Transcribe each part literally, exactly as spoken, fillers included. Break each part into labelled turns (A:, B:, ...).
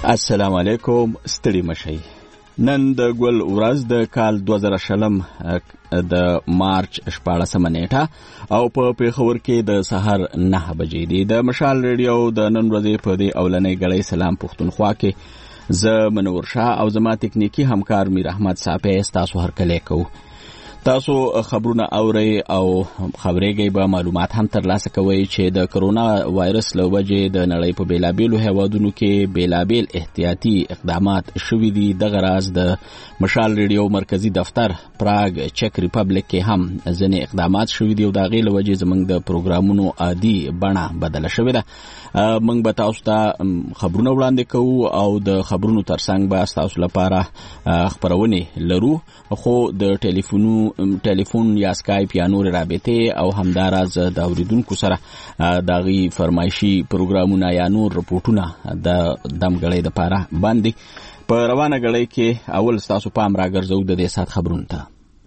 A: السلام علیکم. ستړي مشئ. نن د ګل ورځ د کال دوه زره شلم د مارچ شپاړسمه نیټه او په پیښور کې د سحر نهه بجې دي. د مشال ریډیو د نن ورځې په دې اولنۍ غړۍ سلام پښتونخوا کې زه منور شاه او زما تکنیکی همکار میر احمد صافی تاسو هرکلی کوو. تاسو خبرونه اورئ او خبرېږئ به معلومات هم ترلاسه کوئ چې د کرونا وایرس له وجې د نړۍ په بیلابیلو هیوادونو کې بیلابیل احتیاطي اقدامات شوي دي. دغه راز د مشال ریډیو مرکزی دفتر پراګ چک ریپبلیک کې هم ځینې اقدامات شوي دي او د هغې له وجې زموږ د پروګرامونو عادي بڼه بدله شوې ده. موږ به تاسو ته خبرونه وړاندې کوو او د خبرونو ترڅنګ به ستاسو لپاره خپرونې لرو، خو د ټلیفونو ټلیفون یا سکایپ یا نور رابطې او همداراز د اوریدونکو سره د هغې فرمایشي پروګرامونه یا نور رپورټونه د دم غړۍ دپاره باندې په روانه غړۍ کې اول ستاسو پام راګرځو د دې ساعت خبرونو ته.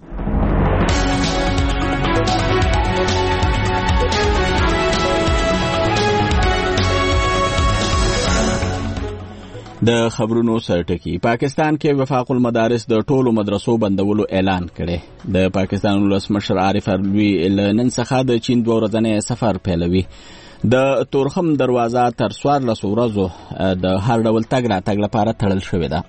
A: د خبرونو سرټکی. پاکستان کې وفاق المدارس د ټولو مدرسو بندولو اعلان کړي. د پاکستان ولسمشر عارف علوي له نن څخه د چین دوه ورځنی سفر پیلوي. د تورخم دروازه تر څوارلسو ورځو د هر ډول تګ راتګ لپاره تړل شوې ده.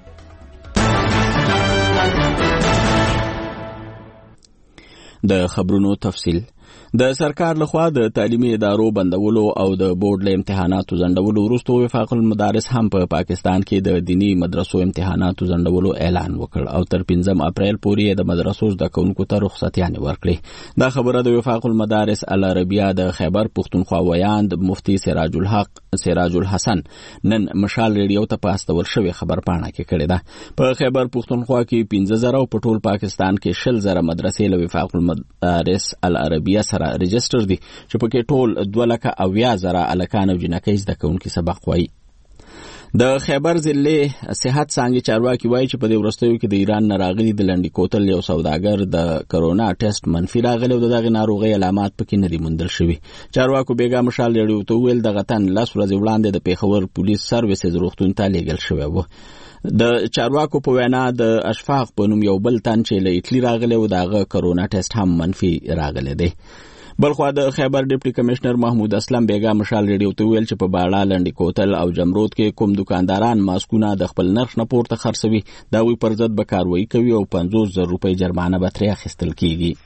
A: د خبرونو تفصیل. د سرکار لخوا د تعلیمي ادارو بندولو او د بورډ له امتحاناتو ځنډولو وروسته وفاق المدارس هم په پاکستان کې د دینی مدرسو امتحاناتو ځنډولو اعلان وکړ او تر پنځم اپریل پورې د مدرسو زده کوونکو ته رخصتیانې ورکړې. دا خبره د وفاق المدارس العربیه د خیبر پښتونخوا ویاند مفتي سراج الحق سراج الحسن نن مشال ریډیو ته په استول شوې خبرپاڼه کې کړې ده. په خیبر پښتونخوا کې پنځه زره او په ټول پاکستان کې شل زره مدرسې له وفاق المدارس العربیه سره رجستر دي چې پکې ټول دوه لکه اویا زره الکان او جنکۍ زده کوونکي سبق وایي. د خیبر ضلع صحت څانګې چارواکي وایي چې په دې وروستیو کې د ایران نه راغلي د لنډي کوتل یو سوداګر د کرونا ټیسټ منفي راغلی او د دغې ناروغۍ علامات پکې نه دي موندل شوي. چارواکو بیګا مشال ریډیو ته وویل دغه تن لس ورځې وړاندې د پیښور پولیس سروسز روغتون ته لیږل شوی و. د چارواکو په وینا د اشفاق په نوم یو بل تن چې له ایټلي راغلی و د هغه کرونا ټیسټ هم منفي راغلی دی. بلخوا د خیبر ډیپټي کمشنر محمود اسلم بیګا مشال ریډیو ته ویل چې په باړه لنډي کوتل او جمرود کې کوم دکانداران ماسکونه د خپل نرخ نه پورته خرڅوي دا وی پر ضد به کاروایی کوي او پنځوس زره روپۍ جرمانه به ترې اخیستل کیږي.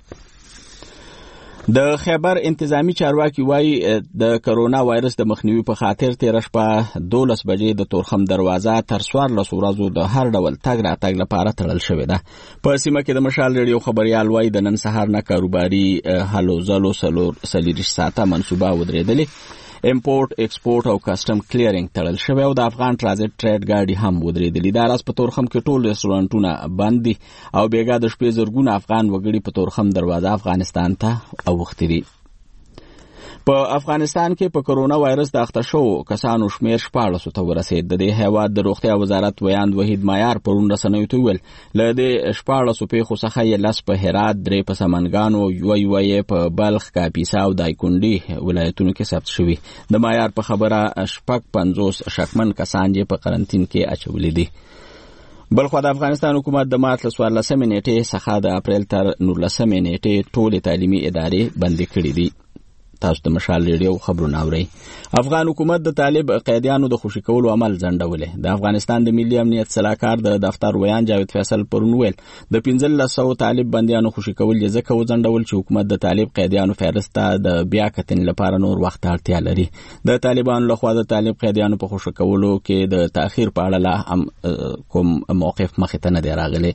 A: د خیبر انتظامی چارواکي وایي د کرونا وایرس د مخنیوي په خاطر تېره شپه دولس بجې د تورخم دروازه تر څوارلسو ورځو د هر ډول تګ راتګ لپاره تړل شوې ده. په سیمه کې د مشال ریډیو خبریال وایي د نن سهار نه کاروباري هلو ځلو څلېرویشت ساعته منصوبه ودرېدلې. امپورټ ایکسپورټ او کسټم کلیرینګ تړل شوی او د افغان ټرانزیټ ټریډ ګاډي هم ودرېدلي. دا راز په تورخم کې ټول رستورانټونه بند دي او بیګا د شپې زرګونه افغان وګړي په تورخم دروازه افغانستان ته اوښتي دي. په افغانستان کې په کرونا وایرس د اخته شوو کسانو شمیر شپاړسو ته ورسېد. د دې هیواد د روغتیا وزارت ویاند وحید مایار پرون رسنیو ته وویل له دې شپاړسو پیښو څخه یې لس په هرات، درې په سمنګانو، یوه یوه یې په بلخ، کاپیسا او دایکنډي ولایتونو کې ثبت شوي. د مایار په خبره شپږ پنځوس شکمن کسان یې په قرنطین کې اچولي دي. بلخوا د افغانستان حکومت د مارچ له څوارلسمې نیټې څخه د اپریل تر نولسمې نیټې ټولې تعلیمي ادارې بندې کړي دي. تاسو د مشال ریډیو خبرونه اورئ. افغان حکومت د طالب قیدیانو د خوشي کولو عمل ځنډولی. د افغانستان د ملي امنیت سلاکار د دفتر ویان جاوید فیصل پرون ویل د پنځلس سوه طالب بندیانو خوشي کول یې ځکه وځنډول چې حکومت د طالب قیدیانو فهرست ته د بیا کتنې لپاره نور وخت اړتیا لري. د طالبانو لخوا د طالب قیدیانو په خوشي کولو کې د تاخیر په اړه لا هم کوم موقف مخې ته نه دی راغلی.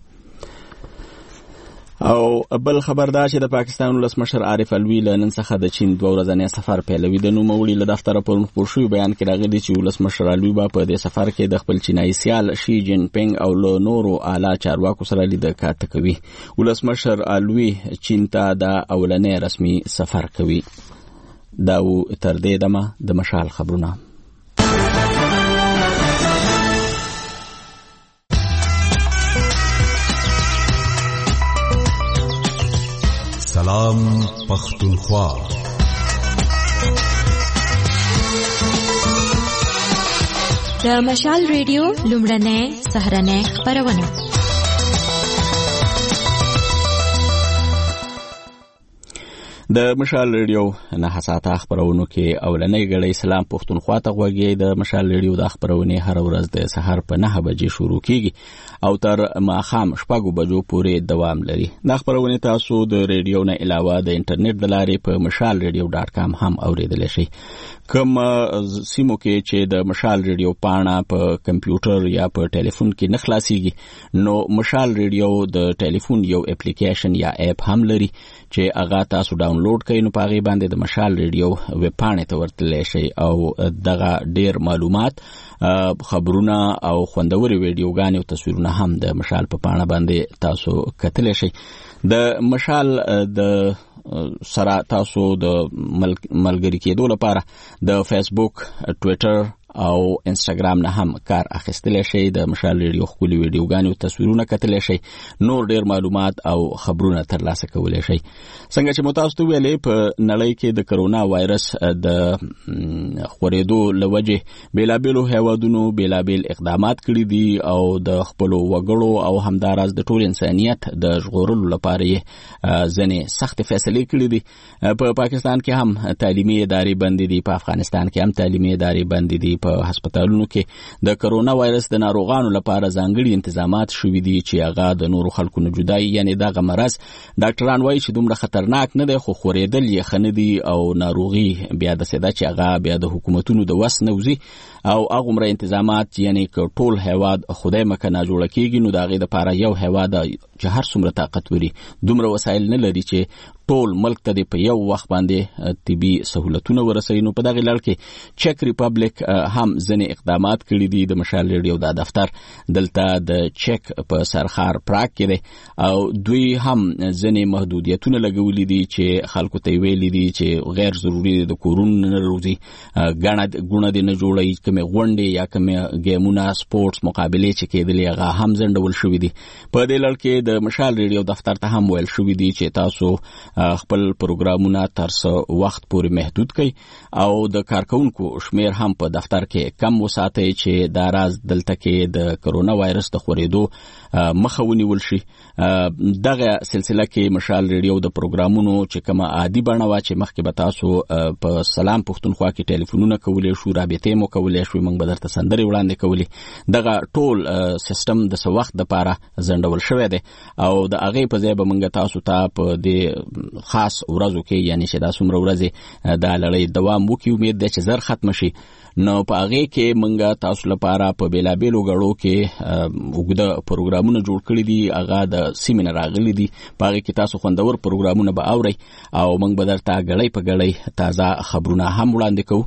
A: او بل خبر دا چې د پاکستان ولسمشر عارف علوي له نن څخه د چین دوه ورځنی سفر پیلوي. د نوموړي له دفتره پرون خپور شوي بیان کې راغلي چې ولسمشر علوي به په دې سفر کې د خپل چینایي سیال شي جین پینګ او له نورو اعلی چارواکو سره لید کاته کوي. ولسمشر علوي چین ته د اولنی رسمي سفر کوي. دا و تر دې دمه د مشال خبرونه.
B: سلام پختونخوا. د مشال ریډیو لومړنۍ سهرنۍ خپرونه.
A: د مشال ریډیو نه حساته خبرونو کې اولنۍ غړې سلام پښتونخوا ته غوږی. د مشال ریډیو د خبرونه هر ورځ د سحر په نه بجې شروع کیږي او تر ماښام شپږ بجو پورې دوام لري. د خبرونه تاسو د ریډیو نه علاوه د انټرنیټ د لارې په مشال ریډیو ډاټ کام هم اوریدلی شئ. کوم سیمو کې چې د مشال ریډیو پاڼه په کمپیوټر یا په ټلیفون کې نه خلاصيږي نو مشال ریډیو د ټلیفون یو اپلیکیشن یا اپ هم لري چې هغه تاسو ډاونلوډ کړئ. نو په هغه باندې د مشال ریډیو ویب پاڼې ته ورتللی شئ او دغه ډیر معلومات خبرونه او خوندوري ویډیوګانې او تصویرونه هم د مشال په پاڼه باندې تاسو کتلی شئ. د مشال د سره تاسو د ملګری کېدو لپاره د فیسبوک، ټویټر او انستګرام نه هم کار اخیستلی شئ. د مشال ریډیو ښکلي ویډیوګانې او تصویرونه کتلی شئ. نور ډیر معلومات او خبرونه ترلاسه کولی شئ. څنګه چې مو تاسو ته ویلې په نړۍ کې د کرونا وایرس د خورېدو له وجې بېلابېلو هیوادونو بېلابېل اقدامات کړي دي او د خپلو وګړو او همداراز د ټول انسانیت د ژغورلو لپاره یې ځینې سختې فیصلې کړي دي. په پاکستان کې هم تعلیمي ادارې بندې دي، په افغانستان کې هم تعلیمي ادارې بندې دي. په هسپتالونو کې د کرونا وایرس د ناروغانو لپاره ځانګړي انتظامات شوي دي چې هغه د نورو خلکو نه جدای، یعنی دغه مرض ډاکټران وایي چې دومره خطرناک نه دی خو خورېدل یې ښه نه دي او ناروغي بیا داسې ده چې هغه بیا د حکومتونو د وس نه وځي او هغومره انتظامات، یعنی که ټول هیواد خدای مکه ناجوړه کېږي نو د هغې دپاره یو هیواد چې هر څومره طاقت وري دومره وسایل نه لري چې ټول ملک ته په یو وخت باندې طبي سہولتونه ورسوي. نو په دغه لړ کې چک ریپبلیک هم ځینې اقدامات کړي دي. د مشال ریډیو دا دفتر دلته د چک په سرخار پراګ کې دی او دوی هم ځینې محدودیتونه لګولي دي چې خلکو ته ویلي دي چې غیر ضروري د کورونو نه روزي، ګڼه ګونه دې نه جوړوي، کومې غونډې یا کومې ګیمونه سپورټس مقابلې چې کېدلې هغه هم ځنډول شوي دي. په دې لړ کې د مشال ریډیو دفتر ته هم ویل شوي دي چې تاسو خپل پروګرامونه تر څو وخت پورې محدود کړئ او د کارکونکو شمیر هم په دفتر کې کم وساتئ چې دا راز دلته کې د کرونا وایرس د خورېدو مخه ونیول شي. دغه سلسله کې مشال ریډیو د پروګرامونو چې کومه عادي بڼه وه چې مخکې به تاسو په سلام پښتونخوا کې ټلیفونونه کولی شو، رابطې مو کولی شو، موږ به درته سندرې وړاندې کولې، دغه ټول سیستم د څه وخت دپاره ځنډول شوی دی او د هغې په ځای به موږ تاسو ته په دې خاص ورځو کې، یعنی چې دا څومره ورځې دا لړۍ دوام وکړي، امید دی چې زر ختم شي. نو په هغې کې موږ تاسو لپاره په بېلابېلو غړو کې اوږده پروګرامونه جوړ کړي دي، هغه د سیمې نه راغلي دي. په هغې کې تاسو خوندور پروګرامونه به اورئ او موږ به درته ګړۍ په ګړۍ تازه خبرونه هم وړاندې کوو.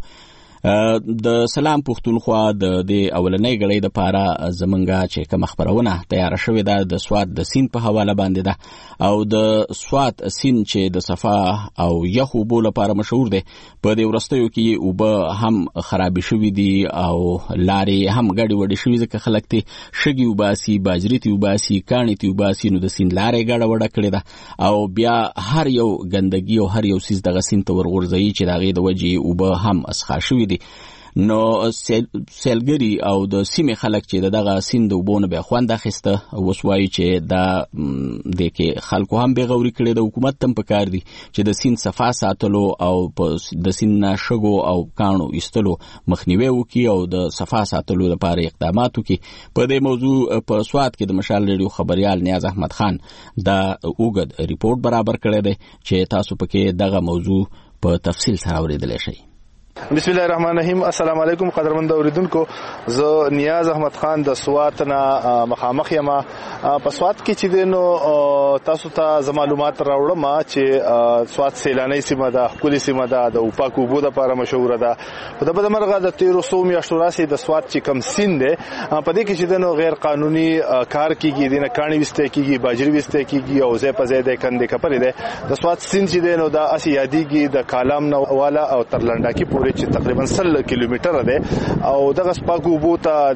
A: د سلام پښتونخوا د دې اولنۍ غړۍ دپاره زمونږ چې کومه خپرونه تیاره شوې ده د سوات د سیند په حواله باندې ده او د سوات سیند چې د صفا او یخ اوبو لپاره مشهور دی، په دې وروستیو کې اوبه هم خرابې شوي دي او لارې هم ګډې وډې شوي ځکه خلک ترې شګې وباسي، باجرې ترې وباسي، کاڼې ترې وباسي، نو د سیند لاره یې ګډه وډه کړې ده او بیا هر یو ګندګي او هر یو څیز دغه سیند ته ورغورځوي چې د هغې د وجې اوبه هم اسخا شوي دي. نو سیلګري او د سیمې خلک چې دغه سیند د اوبو نه بیا خوند اخیسته، اوس وایي چې دا دې کې خلکو هم بېغوري کړې ده. حکومت ته هم پکار دي چې د سیند صفا ساتلو او د سیند نه شګو او کاڼو ایستلو مخنیوی وکړي او د صفا ساتلو لپاره اقدامات وکړي. په دې موضوع په سوات کې د مشال ریډیو خبریال نیاز احمد خان دا اوږد ریپورټ برابر کړی دی چې تاسو پکې دغه موضوع په تفصیل سره اورېدلی شئ.
C: بسم الله الرحمن الرحیم. السلام علیکم قدرمن اوریدونکو، زه نیاز احمد خان د سوات نه مخامخ یم. په سوات کې چې دینو تاسو ته ز معلومات راوړم چې سوات سیلاني سیمه ده، ښکلې سیمه ده، د اوپاک اوبو لپاره مشهوره ده. په دغه بدمرغه د تیرو سو میاشتو راځي د سوات چې کم سیند ده په دې کې چې دینو غیر قانوني کار کیږي، دینه کاڼي وسته کیږي، باجری وسته کیږي او زه په زه د کندې کپرې ده. د سوات سیند چې دینو د اسی یادېږي د کالام نو والا او ترلنډا کې پورې پورې چې تقریبا سل کیلومتره ده او دغه سپاکو بوته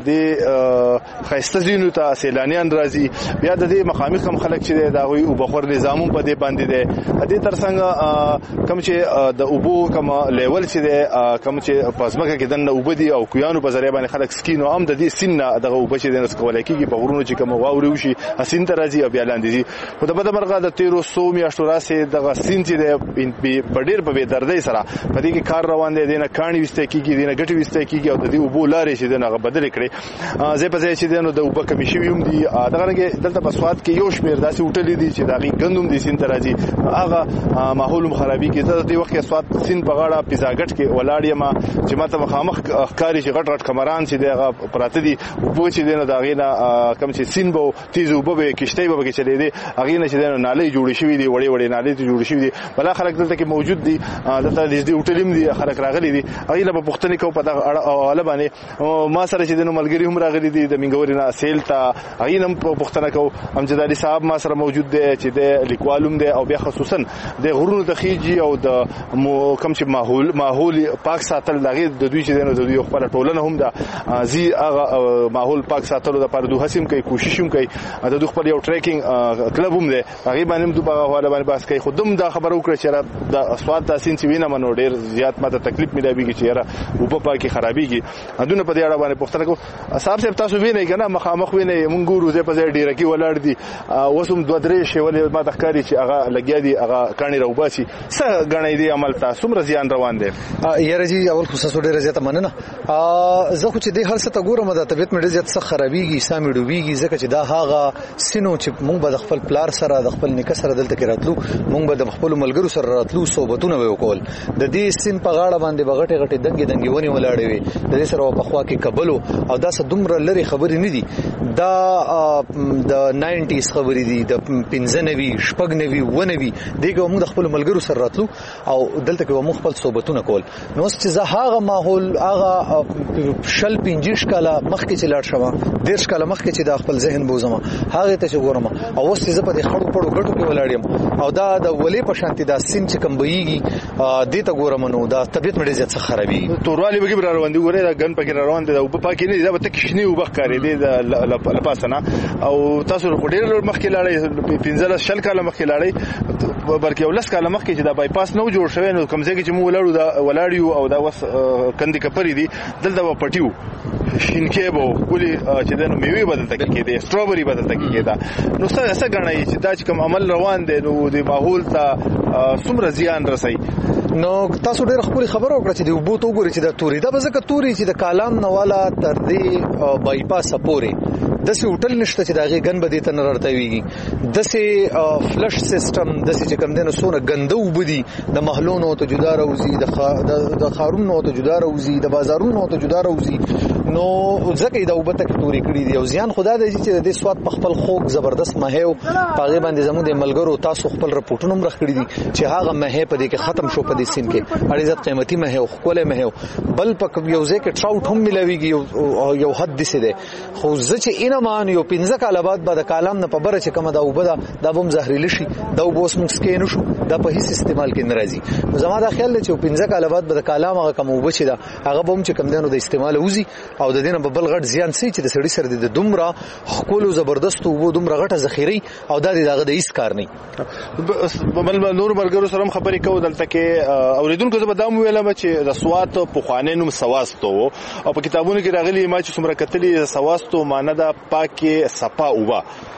C: د خیسته زینو ته سیلانیان راځي بیا د دې مقامي کم خلک چې دا وي او بخور نظامو په دې باندې ده د دې ترڅنګ کم چې د اوبو کم لیول چې ده کم چې پزماکه کې دنه وبدي او کویانو په ذریعہ باندې خلک سکینو هم د دې سین دغه وب چې د نس کولای کیږي په غرونو چې کوم واوري وشي اسین ته راځي او بیا لاندې دي خو د بده مرغه د تیرو سو میاشتو راسه دغه سین چې د بډیر په دردۍ سره په دې کې کار روان دی دینه کانی وسته کیږي دینه ګټي وسته کیږي او د دې وبو لارې چې دغه بدل کړي زه په ځای چې دنه د وب کمی شوی هم دي دغه کې دلته په سواد کې یو شمیر داسې وټلې دي چې دغه غندوم دي سین ته راځي هغه ماحول خرابي کې د دې وخت سواد سین په غاړه پیزاګټ کې ولاړ یم چې ماته مخامخ ښکاری چې غټ غټ کمران چې دغه پراته دي وبو چې دنه دغه نه کم چې سین بو تیز وبو به کشته به کې چلے دي هغه نه چې دنه نالې جوړې شوې دي وړې وړې نالې ته جوړې شوې دي بل خلک دلته کې موجود دي دلته دې وټلیم دي خلک راغلي دي هغه نه په پښتني کو په دغه اړه باندې ما سره چې دنه ملګری هم راغلي دي د منګوري نه سیل ته هغه نه په پښتنه کو امجدالي صاحب ما سره موجود دي چې د لیکوالوم دي او بیا خصوصا د غرونو د خيجي او د کم چې ماحول ماحول پاک ساتل دغه د دوی چې دنه د دوی خپل ټولنه هم د زی هغه ماحول پاک ساتلو د پر دوه هڅم کوي کوشش هم کوي د دوی خپل یو ټریکینګ کلب هم دی هغه باندې دوی په حواله باندې بحث کوي خودم دا خبرو کړ چې د اسواد تاسین چې وینم نو ډیر زیات ماته تکلیف ملایوي چې یاره او په پاکي خرابيږي ادونه په دې اړه باندې پوښتنه کو صاحب صاحب تاسو وینئ کنه مخامخ وینئ مونږ ګورو زه په ځای ډیره کې ولړ دي وسوم دوه درې شی ولې ما تخکاری چې هغه لګیا دي هغه کانی راوباسي څه غنۍ دي عمل تاسو مر زیان روان دي
D: یاره جی اول خصوصا ډیره زیاته مننه زه خو چې د هر څه ته ګورم د طبيعت مې زیات څه خرابيږي سامي ډوبيږي ځکه چې دا هغه سينو چې مونږ به د خپل پلار سره د خپل نیکه سره دلته کې راتلو مونږ به د خپل ملګرو سره راتلو صحبتونه وکول د دې سین په غاړه باندې بغټه غټه دنګي دنګي ونی ولاړې وي د دې سره په خوا کې قبلو او دا څه دومره لري خبرې نه دي دا د ناینټیز خبرې دي د پنځنوي شپږنوي ونوي دغه موږ د خپل ملګرو سره راتلو او دلته کې موږ خپل صحبتونه کول نو چې زه هغه ماحول هغه شل پنځه کاله مخکې چې لاړ شوم ډیر کاله مخکې چې د خپل ذهن بوزم هغه ته چې ګورم او اوس چې په دې خړو پړو غټو کې ولاړم او دا د ولې په شانتي دا سین چې کم بېږي دې ته ګورم نو دا طبيعت مې زیات خرابي
C: توروالی به را روان دي ګوره دا ګن پکې را روان دي او په پاکي نه دا به تکشنی وبخ کاری دي د لپاسنه او تاسو ډېر مخکې لاړې پنځه شل کاله مخکې لاړې بلکې ولس کاله مخکې چې دا بایپاس نو جوړ شوی نو کمزې کې چې مو ولاړو دا ولاړیو او دا وس کندې کپری دي دلته و پټیو شینکې بو ګولي چې دنه میوه بدلته کېده ستروبري بدلته کېده نو څه څه غنای چې دا چې کوم عمل روان دي نو د ماحول ته څومره زیان رسي
D: نو تاسو ډېر خپل خبرو کړی چې د وبو تو ګوري چې د توري دا بزکه توري چې د کالام نواله تر دې بایپاس پورې دسه هوټل نشته چې داغه غن بده ته نرړتويږي دسه فلش سیستم دسه چې کم دنه سونه غنده وبدي د محلونو ته جدا راوزي د خارونو ته جدا راوزي د بازارونو ته جدا راوزي نو ځکه دا وبته کې توري کړی دی او زیان خدا دې چې د سواد په خپل خوک زبردست مهیو پاغه باندې زموږ د ملګرو تاسو خپل رپورټونه مخ کړی دي چې هغه مهه په دې کې ختم شو په دې سین کې اړ عزت قیمتي مهه خوله مهه بل په یو ځای کې ټراوټ هم ملويږي یو حد دي سي ده خو ځکه مان یو پنځه کاله بعد بعد کالام نه په بره چې کومه دا وبدا دا بم زهريل شي دا وبوس موږ سکین شو دا په هیڅ استعمال کې ناراضي زما دا خیال چې پنځه کاله بعد بعد کالام هغه کوم وبشي دا هغه بم چې کوم دینو د استعمال وزي او د دینه په بل غټ زیان سي چې د سړی سره د دومره خپل زبردست وبو دومره غټه ذخیره او د دغه د هیڅ کار نه
C: بل نور مرګرو سره خبرې کوو دلته کې اوریدونکو زه به دا ویلم چې د سوات په خوانینو سواستو او په کتابونو کې راغلي ما چې څومره کتلې سواستو معنی دا پاکي صفا اوبا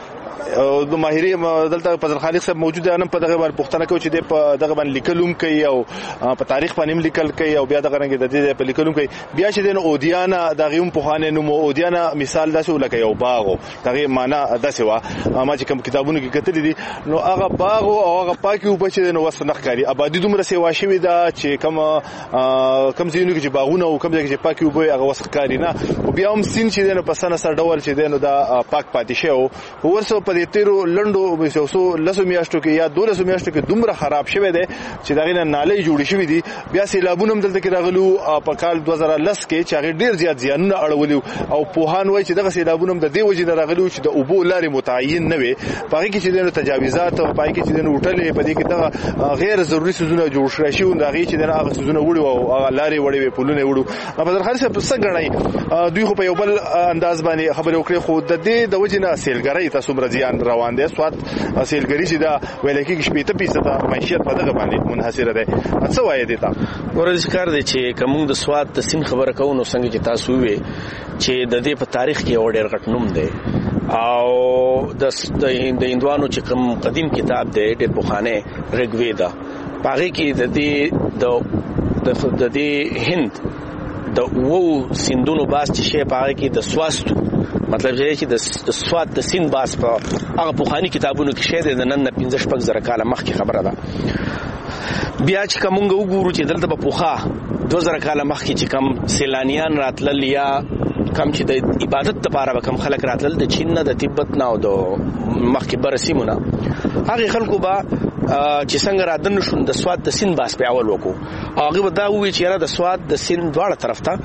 C: د ماهری دلته فضل خالق صاحب موجود دی نن په دغه باندې پوښتنه کوي چې د په دغه باندې لیکلوم کوي او په تاریخ باندې لیکل کوي او بیا دغه رنګ د دې په لیکلوم کوي بیا چې د اودیانا دغه هم په خانه نو اودیانا مثال داسې ولکه یو باغ دغه معنا داسې وا ما چې کوم کتابونو کې کتلې دي نو هغه باغ او هغه پاکي او بچ نو وس نخکاری آبادی دومره سیوا شوی دا چې کوم کوم ځینو کې باغونه او کوم ځای کې پاکي او هغه وس ښکاری نه او بیا هم سین چې د پسنه سره ډول چې د نو دا پاک پاتې شو ورسره اوس په دې تیرو لندو اوسو لسو میاشتو کې یا دولسو میاشتو کې دومره خراب شوی دی چې دغه نه نالې جوړې شوې دي. بیا سیلابونه هم دلته کې راغلو په کال دوه زره لس کې چې هغه ډیر زیات زیانونه اړولي او پوهان وایي چې دغه سیلابونه هم د دې وجې نه راغلي چې د اوبو لارې متعین نه وي. په هغې کې چې د تجاوزات او په هغې کې چې د هوټلې په دې کې دغه غیر ضروري څیزونه جوړ شوي شي د هغې چې د هغه څیزونه وړي او هغه لارې وړې وې پلونه یې وړو. بدرخان صاحب څه ګڼئ دوی خو په یو بل انداز باندې خبرې وکړې خو د دې د وجې نه سیلګرۍ ته څومره زیان روان دی؟ سوات سیلګري چې دا ویل کېږي شپېته فیصده معیشت په دغه باندې منحصره دی. څه وایې دې ته؟
E: ورځ کار دی چې که موږ د سوات د سیند خبره کوو نو څنګه چې تاسو وویې چې د دې په تاریخ کې یو ډېر غټ نوم دی او د هندوانو چې کوم قدیم کتاب دی ډېر پخوانی ریګویدا په هغې کې د دې د دې هند د اوو سیندونو باس چې شی په هغې کې د سواستو مطلب چې د سوات د سیند باس په هغه پخواني کتابونو کې شی دی د نن نه پنځه شپږ زره کاله مخکې خبره ده. بیا چې که موږ وګورو چې دلته به پوخا دوه زره کاله مخکې چې کم سیلانیان راتلل یا کم چې د عبادت لپاره به کم خلک راتلل د چین نه د تبت نه او د مخکې بره سیمو نه هغې خلکو به چې څنګه رادنه شو د سوات د سیند باس په اول وکړو او هغې به دا ووایي چې یاره د سوات د سیند دواړه طرف ته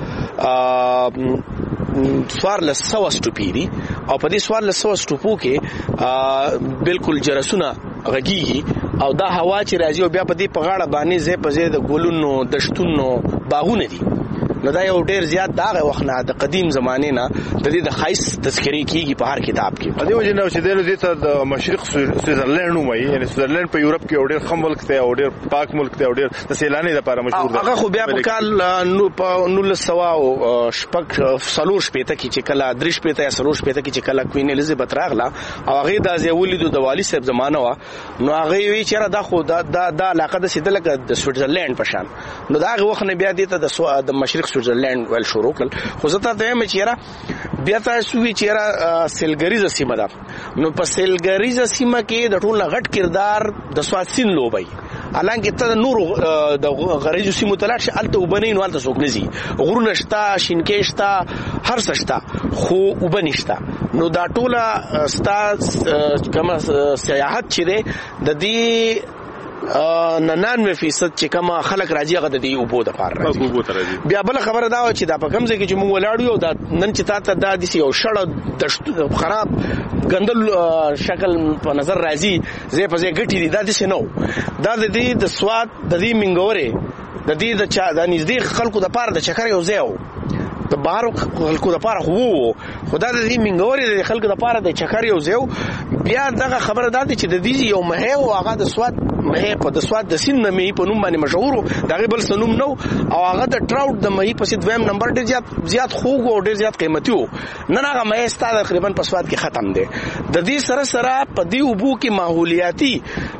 E: څوارلس سوه سټوپې دي او په دې څوارلس سوه سټوپو کې بالکل جرسونه غږیږي او دا هوا چې راځي او بیا په دې په غاړه باندې ځای په ځای د ګلونو دشتونو باغونه دي. نو دا یو ډیر زیات دغه وخت نه د قدیم زمانه نه د دې د خایس تذکرې کیږي په هر کتاب کې.
C: په دې وجه نه چې دلته د مشرق سویزرلند نوم وایي یعنی سویزرلند په یورپ کې ډیر خم ملک دی او ډیر پاک ملک دی او ډیر د سیلاني لپاره مشهور دی.
E: هغه خو بیا په کال نو په نولس سوه او شپږ څلور شپېته کې چې کله درې شپېته یا څلور شپېته کې چې کله کوین الیزابت راغله او هغې دا ځای ولیدو د والي صاحب زمانه وه نو هغې وایي چې یاره دا خو دا دا علاقه داسې ده لکه د سویټزرلینډ په شان. نو د هغې وخت نه بیا دې ته د مشرق سویټزرلینډ ویل شروع کړل. خو زه ته وایم چې یاره بیا تاسو وایي چې یاره سیلګریزه سیمه ده نو په سیلګریزه سیمه کې د ټول نه غټ کردار د سوات سیند لوبوي حالانکه ته د نورو د غریزو سیمو ته لاړ شې هلته اوبه نه وي نو هلته څوک نه ځي غرونه شته شینکۍ شته هر څه شته خو اوبه نشته. نو دا ټوله ستا کومه سیاحت چې دی د دې ننانوے فیصد چې کومه خلک راځي هغه د دې اوبو دپاره راځي. بیا بله خبره دا وه چې دا په کوم ځای کې چې موږ ولاړ یو دا نن چې تا ته دا داسې یو شړه خراب ګندل شکل په نظر راځي ځای په ځای ګټې دي دا داسې نه و. دا د دې د سوات د دې منګورې د دې د چا د نږدې خلکو دپاره د چکر یو ځای و د بهرو خلکو دپاره خو وو خو دا د دې منګورې د خلکو دپاره د چکر یو ځای و. بیا دغه خبره دا دی چې د دې یو مهی و هغه د سوات مهی په د سوات د سیند نه مهی په نوم باندې مشهور و د هغې بل څه نوم نه و او هغه د ټراوټ د مهی پسې دویم نمبر ډېر زیات زیات خوږ او ډېر زیات قیمتي و. نن هغه مهی ستا تقریبا په سوات کې ختم دی. د دې سره سره په دې اوبو کې ماحولیاتي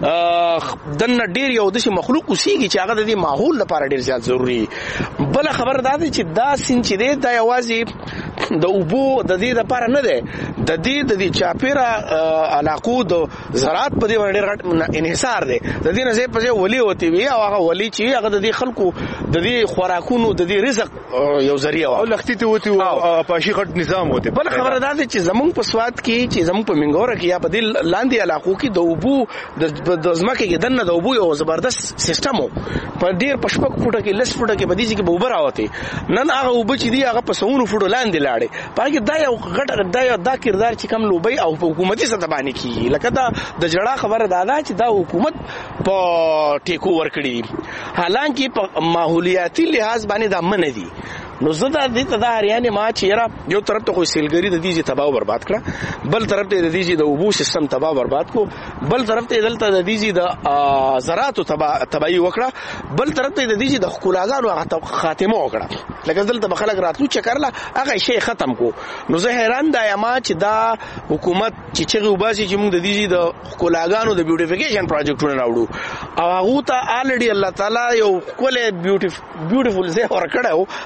E: دننه ډېر یو داسې مخلوق اوسېږي چې هغه د دې ماحول لپاره ډېر زیات ضروري. بله خبره دا دی چې دا سیند چې دی دا یوازې د اوبو د دې لپاره نه دی د دې د دې چاپېره علاقو د زراعت په دې باندې ډېر غټ انحصار دی. د دې نه ځای په ځای ولي وتې وي او هغه ولي چې وي هغه د دې خلکو د دې خوراکونو د دې رزق یو ذریعه وه
C: او لښتي ته وتې وو پاشي غټ نظام وتې.
E: بله خبره دا دی چې زمونږ په سوات کې چې زمونږ په منګوره کې یا په دې لاندې علاقو کې د اوبو د ځمکې کې دننه د اوبو یو زبردست سیسټم و په ډېر په شپږ فوټه کې لس فوټه کې په دې ځای کې به اوبه راوتې. نن هغه اوبه چې دي هغه په سوونو فوټو لاندې لاړې په هغې کې دا یو غټ دا یو دا کردار چې کم لوبۍ او په حکومتي سطح باندې کېږي لکه دا د جړا خبره دا ده چې دا حکومت په ټیکو ورکړي دي حالانکه په ماحولیاتي لحاظ باندې دا منع دي. نو زه دا دې ته دا هریانې ما چې یاره یو طرف ته خو سیلګري د دې ځای تباه او برباد کړه بل طرف ته د دې ځای د اوبو سیستم تباه برباد کړو بل طرف ته دلته د دې ځای د زراعتو تباهي وکړه بل طرف ته د دې ځای د ښکلاګانو هغه خاتمه وکړه لکه دلته به خلک راتلو چکرله هغه شی ختم کو. نو زه حیران دا یم چې دا حکومت چې چغې وباسي چې موږ د دې ځای د ښکلاګانو د بیوټیفیکیشن پروجیکټونه راوړو او هغو ته الریډي الله تعالی یو ښکلی بیوټیفول ځای ورکړی و هغه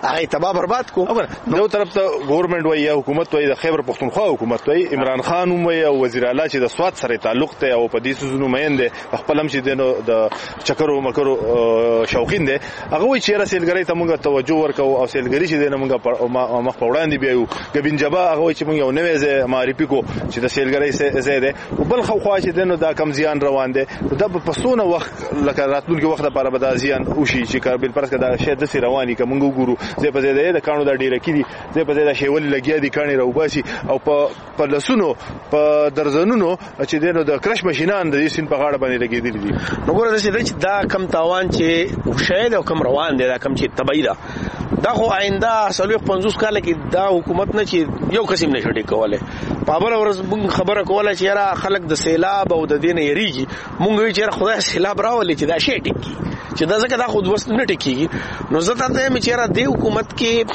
E: تباہ برباد کو.
C: یو طرف ته ګورنمنت وایي یا حکومت وایي د خیبر پښتونخوا حکومت وایي عمران خان هم وایي او وزیر اعلی چې د سواد سره تعلق ته او په دې سيزونو مین دي خپل هم چې دنو د چکرو مکرو شوقین دي هغه وایي چې رسیدګری ته موږ توجه ورکو او سیلګری چې دنه موږ مخ په وړاندې بیاو ګبین جبا هغه وایي چې موږ یو نوې ځای معرفي کو چې د سیلګری ځای دی او بل خو خو چې دنو دا کم زیان روان دي دا په پسونه وخت لکه راتلونکي وخت لپاره به دا زیان وشي چې کار بل پرس کدا شه د سی رواني کوم ګورو زه په دې د کانو د ډیره کې دي زه په دې د شیول لګیا دي کاني راوباسي او په په لسونو په درزنونو چې دنو د کرش ماشينان د سین په غاړه باندې لګیدل دي.
E: نو ګوره چې دا کم تاوان چې شاید او کم روان دي دا کم چې تبعی ده دا خو آینده سلوخ پنځوس کال کې دا حکومت نه چې یو قسم نشي کوله په بل ورځ خبره کوله چې یاره خلک د سیلاب او د دین یریږي مونږ چې خدای سیلاب راولي چې دا شی ټکی چې دا ځکه دا خود وست نه ټکیږي. نو زه ته مې چې یاره د حکومت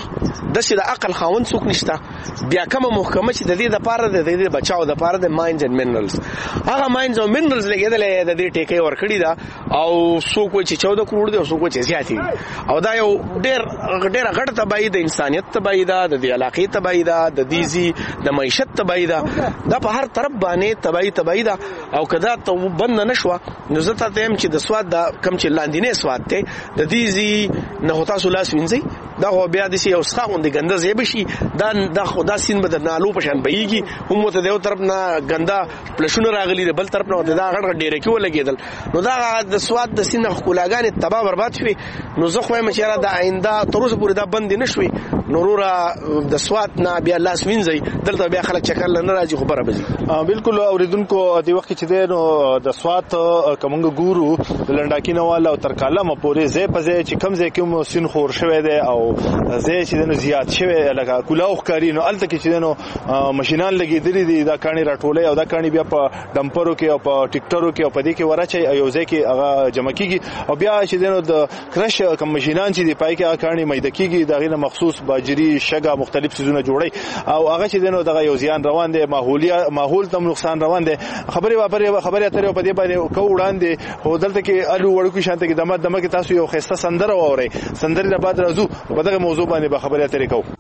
E: کې د شي د عقل خاوند څوک نشته بیا کومه محکمه چې د دې د پاره د دې بچاو د پاره د ماینز اند منرالز هغه ماینز او منرالز لګیدل د دې ټیکې ورکړي دا او څوک چې چودہ کروڑ دي او څوک چې زیاتې او دا یو ډېر ډېر غټ تبعید د انسانيت تبعید د دې علاقې تبعید د دیزي د معیشت تبعید دا په هر طرف باندې تبعید تبعید او کدا ته بند نشو نو زه ته هم چې د سواد د کم چې لاندینه سواد ته د دیزي نه هوتا سولاس وینځي دا خو بیا د سی او څخه د ګنده زیب شي دا د خدا سین بد نالو پشان بېږي هم ته دیو طرف نه ګنده پلشونه راغلي بل طرف نه دا غړ ډیره کې ولګیدل نو دا د سواد د سین خلاګان تباہ برباد شوی. نو زه خو هم چې دا آینده تر اوسه پورې دا بند نشوي نورورا د سواد نه بیا لاس وینځي دلته بیا خلک چکر نه راځي خبره بځي.
C: بالکل اوریدونکو د وخت چې د د سواد کومنګ ګورو د لنډاکینه والا او تر کالمه پورې زې په زې چې کم زې کوم سین خور شوی دی او زې چې دنو زیات شوی لکه کلاوخ کاری نو الته کې چې دنو ماشينان لګیدلې دي دا کانی راټولې او دا کانی بیا په ډمپرو کې او په ټیکټرو کې او په دې کې ورچي یو ځای کې هغه جمع کیږي او بیا چې دنو د کرش کم ماشينان چې دی پای کې هغه کانی مېده کیږي دا غینه مخصوص باجری شګه مختلف سيزونه جوړي او هغه چې دنو دغه یو زیان روان دي ماحولیا ماحول تم نقصان روان دي. خبري خبري خبري اترې په دې باندې کو وړاندې هو دلته کې الو وړکو شانته کې دمه دمه کې تاسو یو خسته سندره ووري سندره بعد راځو په دغه موضوع باندې به خبري اترې کوو.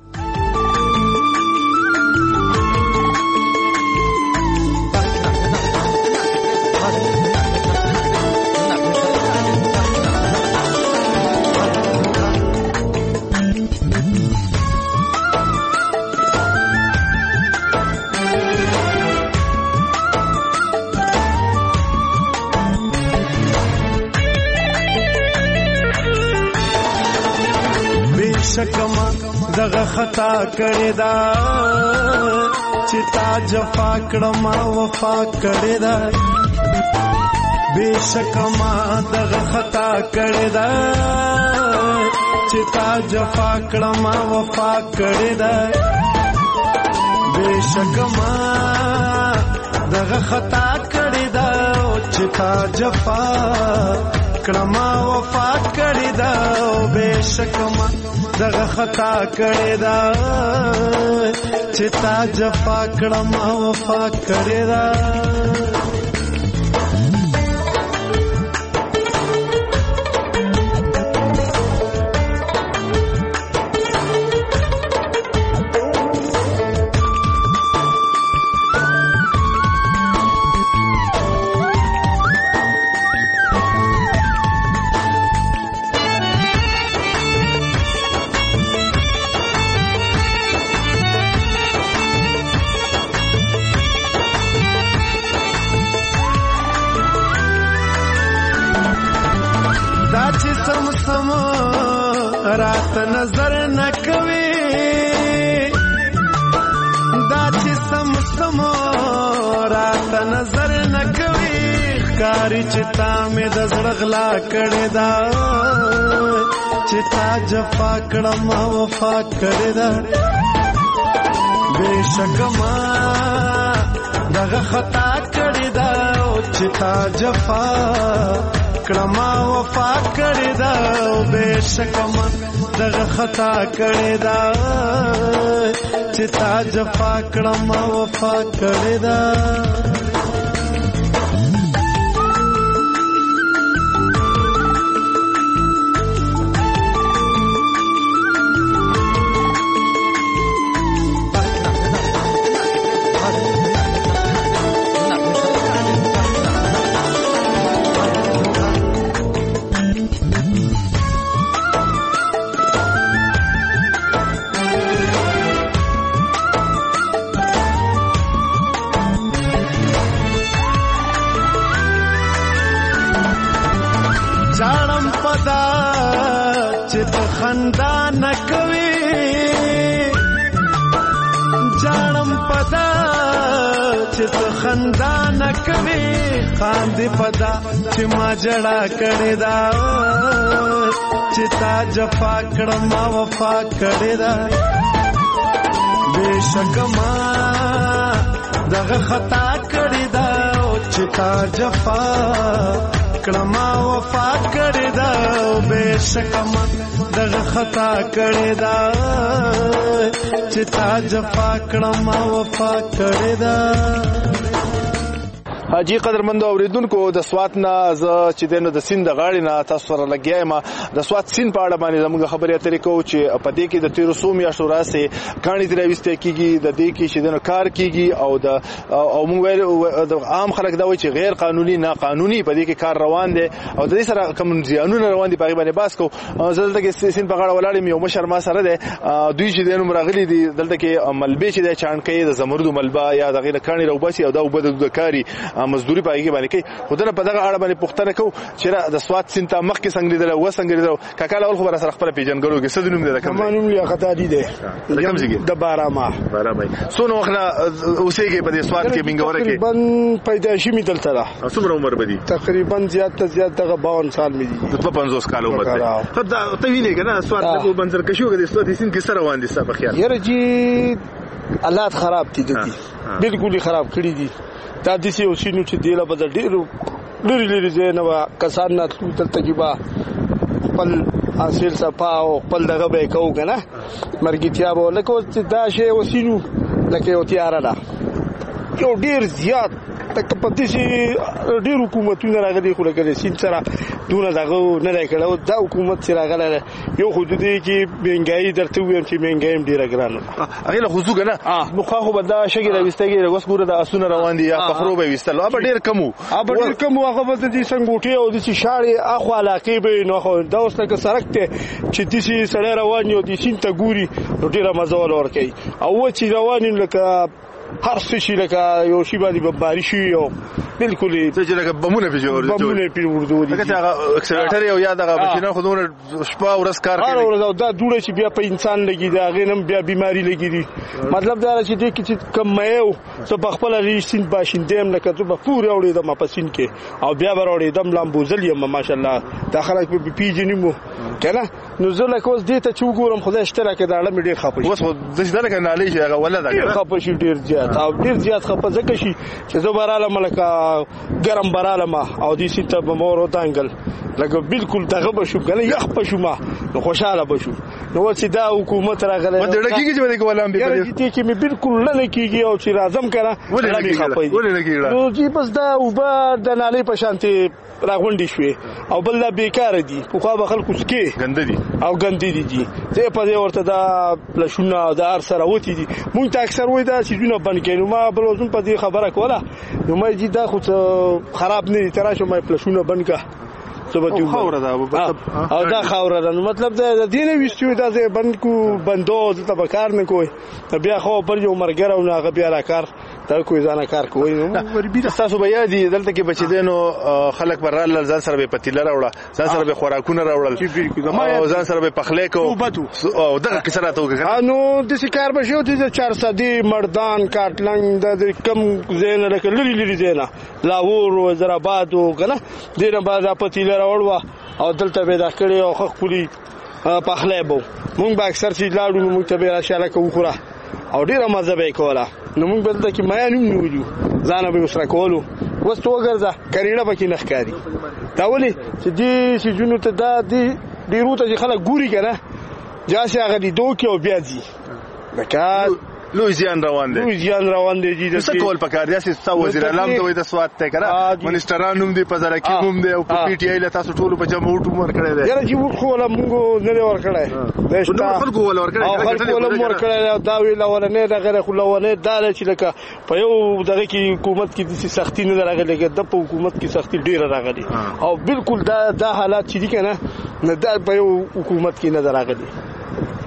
F: شکما دغه خطا کړی دا چې تا جفا کړم وفا کړی دا بشکما دغه خطا کړی دا چې تا جفا کړم وفا کړی دا بشکما دغه خطا کړی دا چې تا جفا کړم وفا کړی دا بشکما دغه خطا کړی دا چې تا جفا کړم وفا کړی دا رات نظر نکوي دا چې سم سم رات نظر نکوي ښکاری چې تا مې د زړه غلا کړې دا چې تا جفا کړم وفا کړې دا بېشک ما دغه خطا کړې دا چې تا جفا کړم وفا کړی دا بېشک ما دغه خطا کړی دا چې تا جفا کړم وفا کړی دا چې ته خندا نه کوي جانم پدا چې ته خندا نه کوي خاندې پدا چې ما جړا کړې دا چې تا جفا کړم ما وفا کړې دا بېشک ما دغه خطا کړې دا چې تا جفا کړم ما وفا کړې دا بېشک ما دغه خطا کړې دا چې تا جفا کړم ما وفا کړې دا.
C: حاجی قدرمند اوریدونکو د سوات نه ز چې دنه د سیند غاړې نه تاسو سره لګیایم د سوات سیند په اړه باندې زموږ خبرې اترې کوو چې په دې کې د تیر سو میاشتو راځي کاني درويسته کیږي د دې کې چې دنه کار کیږي او د او موږ د عام خلک دا وایي چې غیر قانوني نه قانوني په دې کې کار روان دي او د دې سره کوم زیانونه روان دي په باندې باس کو زلته کې سیند په غاړه ولاړ یو مشر ما سره ده دوی چې دنه مرغلي دي دلته کې ملبه چې د چانکې د زمردو ملبه یا د غیر کاني روباسي او د وبد د کاری مزدوري پایږي باندې کوي خدانه په دغه اړه باندې پوښتنه کو چې د سوات سینتا مخ کې څنګه لیدل او څنګه لیدل کاکاله اول خبره سره خپل پیژنګلو کې څه دنوم ده کوم
G: مانوم لیاقت علي ده
C: کوم ځای
G: د بارامه
C: بارامه سونو وخنا اوسېږي په دې سوات کې بنګوره کې
G: تقریبا پیدایشي می دلته ده
C: څومره عمر بدی
G: تقریبا زیات ته زیات دغه باون سال می دي
C: د پنځوس کال عمر ده خدای ته ویني کنه سوات په بنځر کې شو کې د سوات سین کې سره وان دي صاحب خیال
G: یره جی حالات خراب دي دي بالکل خراب کړی دي دا د سې اوسینو چې دیله بدل ډیرو لري لري زنه وا کسان نه تل تجربه خپل حاصل صفا او خپل دغه به کو کنه مرګتیا به لکه دا شی اوسینو لکه یو تیار ده یو ډیر زیات تک پدې چې ډیر حکومتونه راغلي خو لکه سین سره دونه دغه نه راکړو دا حکومت سره راغله یو حدودي کې بنګای درته ویم چې بنګای ډیر ګرانه
C: هغه له خصوص کنه نو خو به دا شګي راوستګي اوس ګوره د اسونه روان دي یا فخرو به وستل اب ډیر کمو
G: اب ډیر کمو هغه به د څنګهټي او د شاړې اخو علاقې به نو خو دا اوس لکه سرک ته چې د سي سړی روان یو د سین ته ګوري ډیره مزه ور کوي او چې روان لکه هر څه شي لکه یو شی باندې بمباري شي او بالکل
C: چې لکه بمونه په جوړ
G: بمونه په ورته دي
C: لکه هغه اکسلریټر یو یا دغه ماشینه خودونه شپه ورځ کار کوي
G: هر ورځ دا دوړه چې بیا په انسان لګي دا غنم بیا بیماری لګي دي مطلب دا چې دې کې چې کم مېو څه په خپل ریښتین باشندې هم لکه ته په پوره اورې د مپسین کې او بیا ورورې دم لامبوزل یم ماشاءالله دا خلک په پیجنیمو کنه نو زه لکه اوس دې ته چې وګورم خدای شته کې دا اړه مې ډیر خپه
C: اوس خو د دې لکه نالې شي هغه ولدا
G: خپه شي ډیر زیات او ډیر زیات خپه ځکه شي چې زه براله ملکه ګرم براله ما او دې سیته په مور او دانګل لکه بالکل دغه بشو کنه یخ پښو ما نو خوشاله بشو نو چې دا حکومت راغله
C: و دې کېږي چې دې کولم به
G: دې کې مې بالکل نه کېږي او چې راځم کنه
C: ولې نه کېږي
G: نو چې بس دا وبا د نالې په شانتي راغونډي شوې او بل لا بیکار دي خو خو خلکو سکه
C: ګند دي
G: او ګند دي دي زه په دې ورته دا لښونه دا ار سره وتی دي مونږ ته اکثر وای دا چې جون باندې کینو ما بل وزن په دې خبره کوله نو مې دي دا خو خراب نه دي تراشه مې پلشونه بنکا
C: او خاوره ده
G: او دا خاوره ده نو مطلب دا د دې نه وستو دا زه بند کو بندو ته به کار نه کوي بیا خو پر یو مرګره او نه بیا را کار دا کوئی ځانه کار کوي نو
C: وربي تاسو به یادي دلته کې بچی دینو خلک پر رال ځان سره به پتیله راوړه ځان سره به خوراکونه راوړل او ځان سره به پخلې کو او دغه کیسه راته وکړه
G: نو د شکار به شو د چار سدي مردان کاټلنګ د کم زین لکه لری لری زینا لاور او زراباد او کنه دینه بعد پتیله راوړوا او دلته به دا کړي او خخ پولی پخلې بو مونږ به اکثر چې لاړو مونږ ته به راشه لکه وخوره او ډیره مزه به کوله نو موږ بل ته کې مې نوم نیولو ځان به وسره کولو وس تو ګرځه کریړه پکې نخکاری دا ولي چې دې چې جنو ته دا دې ډیرو ته خلک ګوري کنه جاسه هغه دې دوکي او بیا دي لکه
C: لوزیان روان دي
G: لوزیان روان دي چې
C: څه کول پکار دي چې څو وزیر اعظم ته وي د سواد ته کړه منیسټرانو هم دي په ځل کې هم دي او په پی ټی آی له تاسو ټول په جمع وټو مور کړی دی
G: یاره چې خو ولا موږ نه ور کړی
C: نو خلکو ولا ور کړی
G: خلکو ولا مور کړی دا وی لورنه دغه خو لورنه داله چې لکه په یو دغه کې حکومت کې د سختي نه راغلي د په حکومت کې سختي ډیره راغلي او بالکل دا دا حالات چې دي کنه نه دا په یو حکومت کې نه راغلي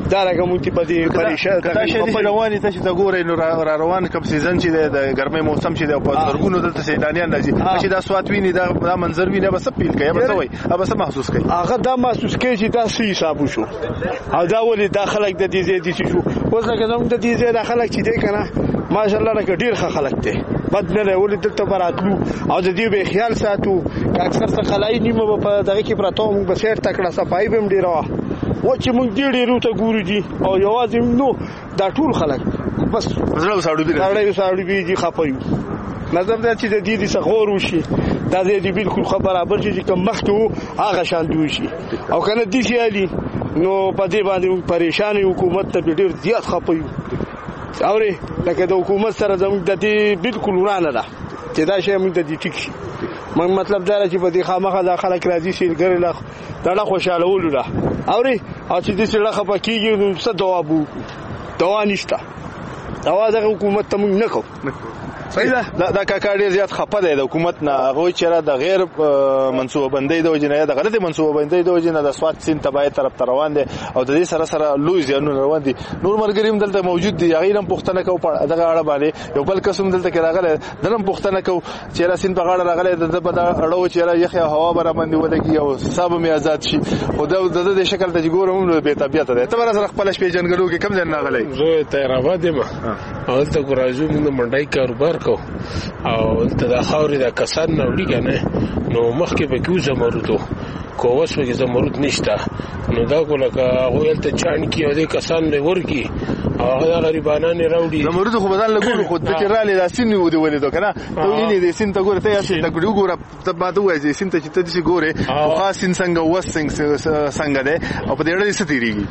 G: دا رقم مونږ په دې پریشان
C: دا شي رواني ته چې دا ګورې نو را روان کوم سیزن چې د ګرمۍ موسم چې د په درګونو دلته سیلانیان راځي چې دا سوات ویني دا منظر ویني بس پیل کوي بس وای بس محسوس کوي
G: هغه دا محسوس کوي چې دا سې حساب شو او دا ولې داخلك د دې دې شي شو اوس لکه زموږ د دې داخلك چې دی کنه ماشاءالله لکه ډیر ښه خلک دي بد نه ولې دلته براتلو او د دې به خیال ساتو اکثر څه خلای نیمه په دغه کې پراته موږ به سیر تکړه صفای بهم ډیر وا و چې موږ ډیر ډیر ته ګورو دي او یوازې نو دا ټول خلک بس
C: زړه وساړو دي
G: زړه وساړو دي خپایو نظر دا چې د دې د څغور وشي دا دې بالکل خبر برابر چې کوم مخته هغه شان دی شي او کنه دي چې علي نو په دې باندې پریشان حکومت ته ډیر زیات خپایو اوري لکه د حکومت سره زموږ د دې بالکل ورانه ده چې دا شی موږ د دې ټیک شي موږ مطلب دا چې په دې خامخا د خلک راځي سیلګر له دا خوشاله ولوله اوري او چې دې سره خپه کیږي نو څه دوا بو دوا نشته دوا د حکومت ته موږ نه کوو
C: صحیح ده دا کاکا ډیر زیات خپه دی د حکومت نه هغه چې د غیر منصوبه بندۍ د وجنه د غلطي منصوبه بندۍ د وجنه د سوات سین تبعی طرف ته روان دي او د دې سره سره لوی زیانونه روان دي نور مرګریم دلته موجود دي هغه هم پښتنه کو دغه اړه باندې یو بل قسم دلته کې راغله دلم پښتنه کو چې را سین په غاړه راغله د په اړو چې را یخه هوا بر باندې ولګي او حساب می آزاد شي خو د د شکل ته ګورم به طبيعت ده ته ورسره خپل شپې جنګلو کې کم ځای نه غلې
H: زه ته راوځم او ته ګرازو موږ منډای کاروبار کو او ته دا خاورې دا کسان نوړي کنه نو مخکې به کیو زمرودو کو اوس به زمرود نشته نو دا کوله هغه ته چان کی او دې کسان له ورکی هغه غریبانان راوړي
C: زمرود خو بدل لګول خو د چرالې د سین ودی ولیدو کنه ته ویني د سین ته ګوره ته یې د ګډو ګوره ته ما ته وایي سین ته چې ته دې ګوره او خاص سین څنګه وسنګ څنګه ده او په دې اړه څه تیریږي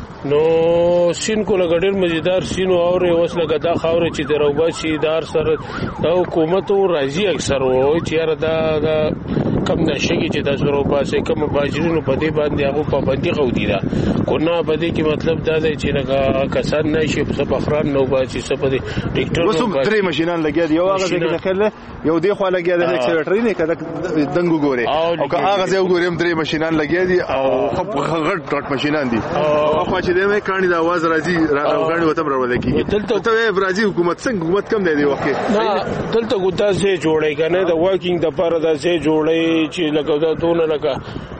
H: نو سین کوله ګډر مزیدار سین او اوس لګا دا خاورې چې دروبا شي دار سره د حکومت او راځي اکثر وای چې دا کم نشي چې د زروبا سه کم باجرونو په دې باندې هغه پابندي غوډی دا کو نه په دې کې مطلب دا دی چې لګا کسان نشي په بخران نو باچې څه په دې ډیکټر
C: نو وسوم درې ماشينان لګیا دی یو هغه ځکه خله یو دی خو لګیا دی اکسلریټر نه کده دنګو ګوره او که هغه ځای وګورم درې ماشينان لګیا دي او غټ غټ ماشينان دي او خو چې دې مې کانی د आवाज راځي راغړی وته برول کیږي دلته برازي حکومت څنګه حکومت کم دی دی وخت
H: نه دلته ګوتا سه جوړی کنه د واکینګ د پاره د سه جوړی چې لکه دا دونه لکه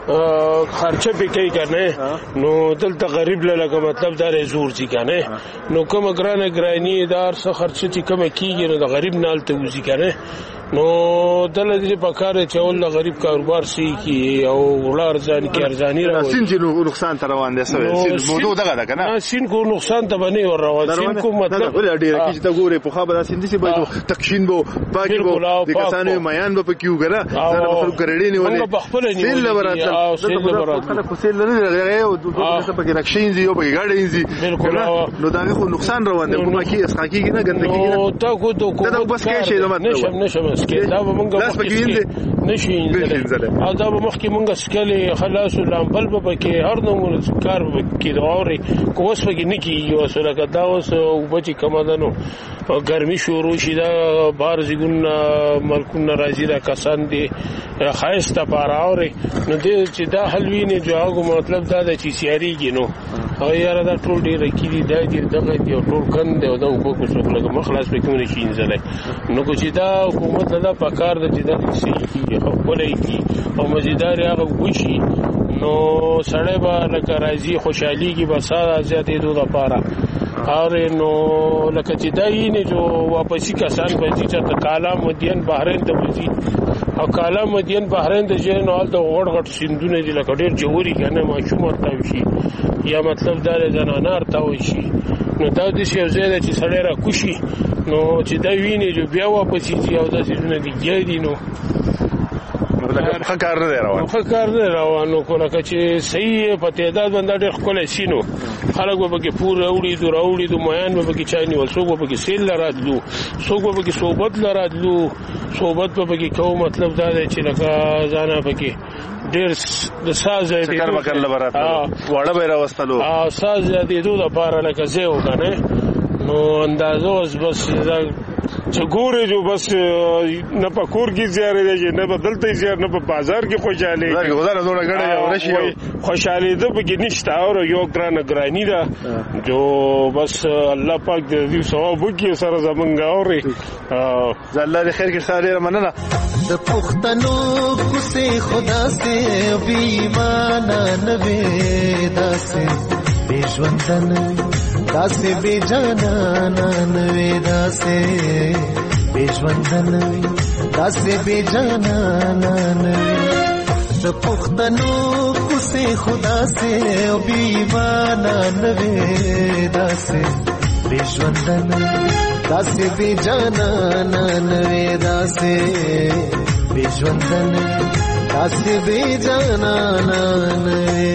H: خرچه پکې کنه نو دلته غریب لکه مطلب دا زور دي کنه نو کوم ګرانه ګرانی دار څه خرچه چې کوم کیږي نو د غریب نال ته وځي کنه نو دلته دې په کار چې ول غریب کاروبار سي کی او ولار ځان کې ارزاني راوي
C: سین چې نقصان تر روان دي سره سین موضوع دغه ده کنه
H: سین کو نقصان ته باندې ور روان سین کو مطلب
C: ډیر کې چې تا ګوره په خبره سین دي چې به تکشین بو باقي بو د کسانو میان به پکیو غره دا خپل ګرړې نیولې سین لبرات
H: او سین لبرات
C: خلک په سین نه لري او د څه پکې رکشین دي او پکې ګاډې دي نو دا خو نقصان روان دي کومه کې اسخاکیږي نه ګندګي
H: نه او تا کو د
C: دا بس کې شي دا مطلب
H: نشم نشم دا به مونږه نشي او دا به مخکې مونږه سکلې خلاص لامبل به پکې هر نو کار کې داوري کوس پکې نه کیږي وسله کدا اوس وبچی کمادانو ګرمي شروع شي دا بار زګون ملکونه راځي دا کسان دي خاصه پاراوري نو دې چې دا حلوی نه جواب مطلب دا د چي سیاريږي نو او یاره دا ټول ډیر کېدی دا دې دغه دې ټول کند او دا وبو څو لګ مخلاص پکې نه شي انځلای نو کو چې دا حکومت دا پکار د چې دا سي کې خپلې کی او مزیدار هغه وشي نو سړی به لکه راځي خوشحالي کې بسا زیاتې دوه لپاره اور نو لکه چې دا یې نه جو واپسی کسان به چې کالا مدین بحرین ته وځي او کالا مدین بحرین د جنوال د غړ غړ سندونه دي لکه ډېر جوړي کنه ماشوم ته وشي یا مطلب دا زنانار ته وشي نو دا د شی زیاده چې سړی را کوشي نو چې دا ویني جو بیا واپسی چې او د سندونه دي ګیدي نو
C: خکار نه روان
H: خکار نه روانو کوله چې صحیح په تعداد باندې ډېر خپل شینو خلک به کې پور راوړي دو راوړي دو میان به کې چای نیول څوک به کې سیل لرادلو څوک به کې صحبت لرادلو صحبت به کې کوم مطلب دا دی چې لکه ځانه به کې ډېر د ساز دی
C: کار وکړ لبرات وړه به راوستلو
H: ا ساز دی دوه لپاره لکه زه وکنه نو اندازو بس چې ګورې جو بس نه په کور کې زیارې دی نه په دلته زیار نه په بازار کې خوشحالي
C: غوډه دوړه غړې ورشي
H: خوشحالي ده په کې نشته او یو ګران ګرانی ده جو بس الله پاک دې ثواب وکړي سره زمونږ اوري
C: الله دې خیر کې ساره مننه
F: د پښتنو کوسه خدا سے بی ایمانه نوې داسې بېژوندن داسې بېجانا نوې داسې بېژوندن داسې بېجانا نوې د پښتنو کوسه خدا سے بی ایمانه نوې داسې بېژوندن داسې بېجانا نوې داسې بېژوندن داسې بېجانا نوې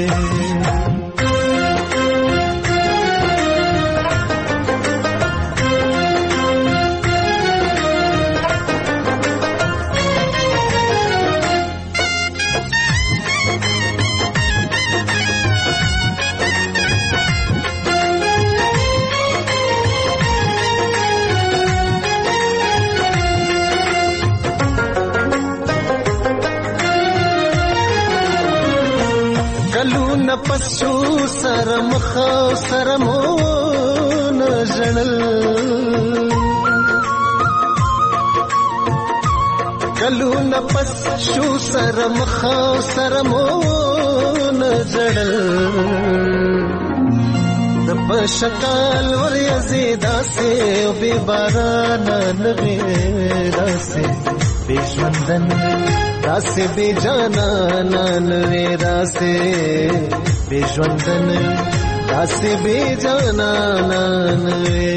F: پسو سر مخاو سر مون جنل کلو نپس شو سر مخاو سر مون جنل دب شکال وریزی داسے بی بارانا نغیرہ سے بیشوندن داسې بېجانا نوې داسې بېژوندن داسې بېجانا نوې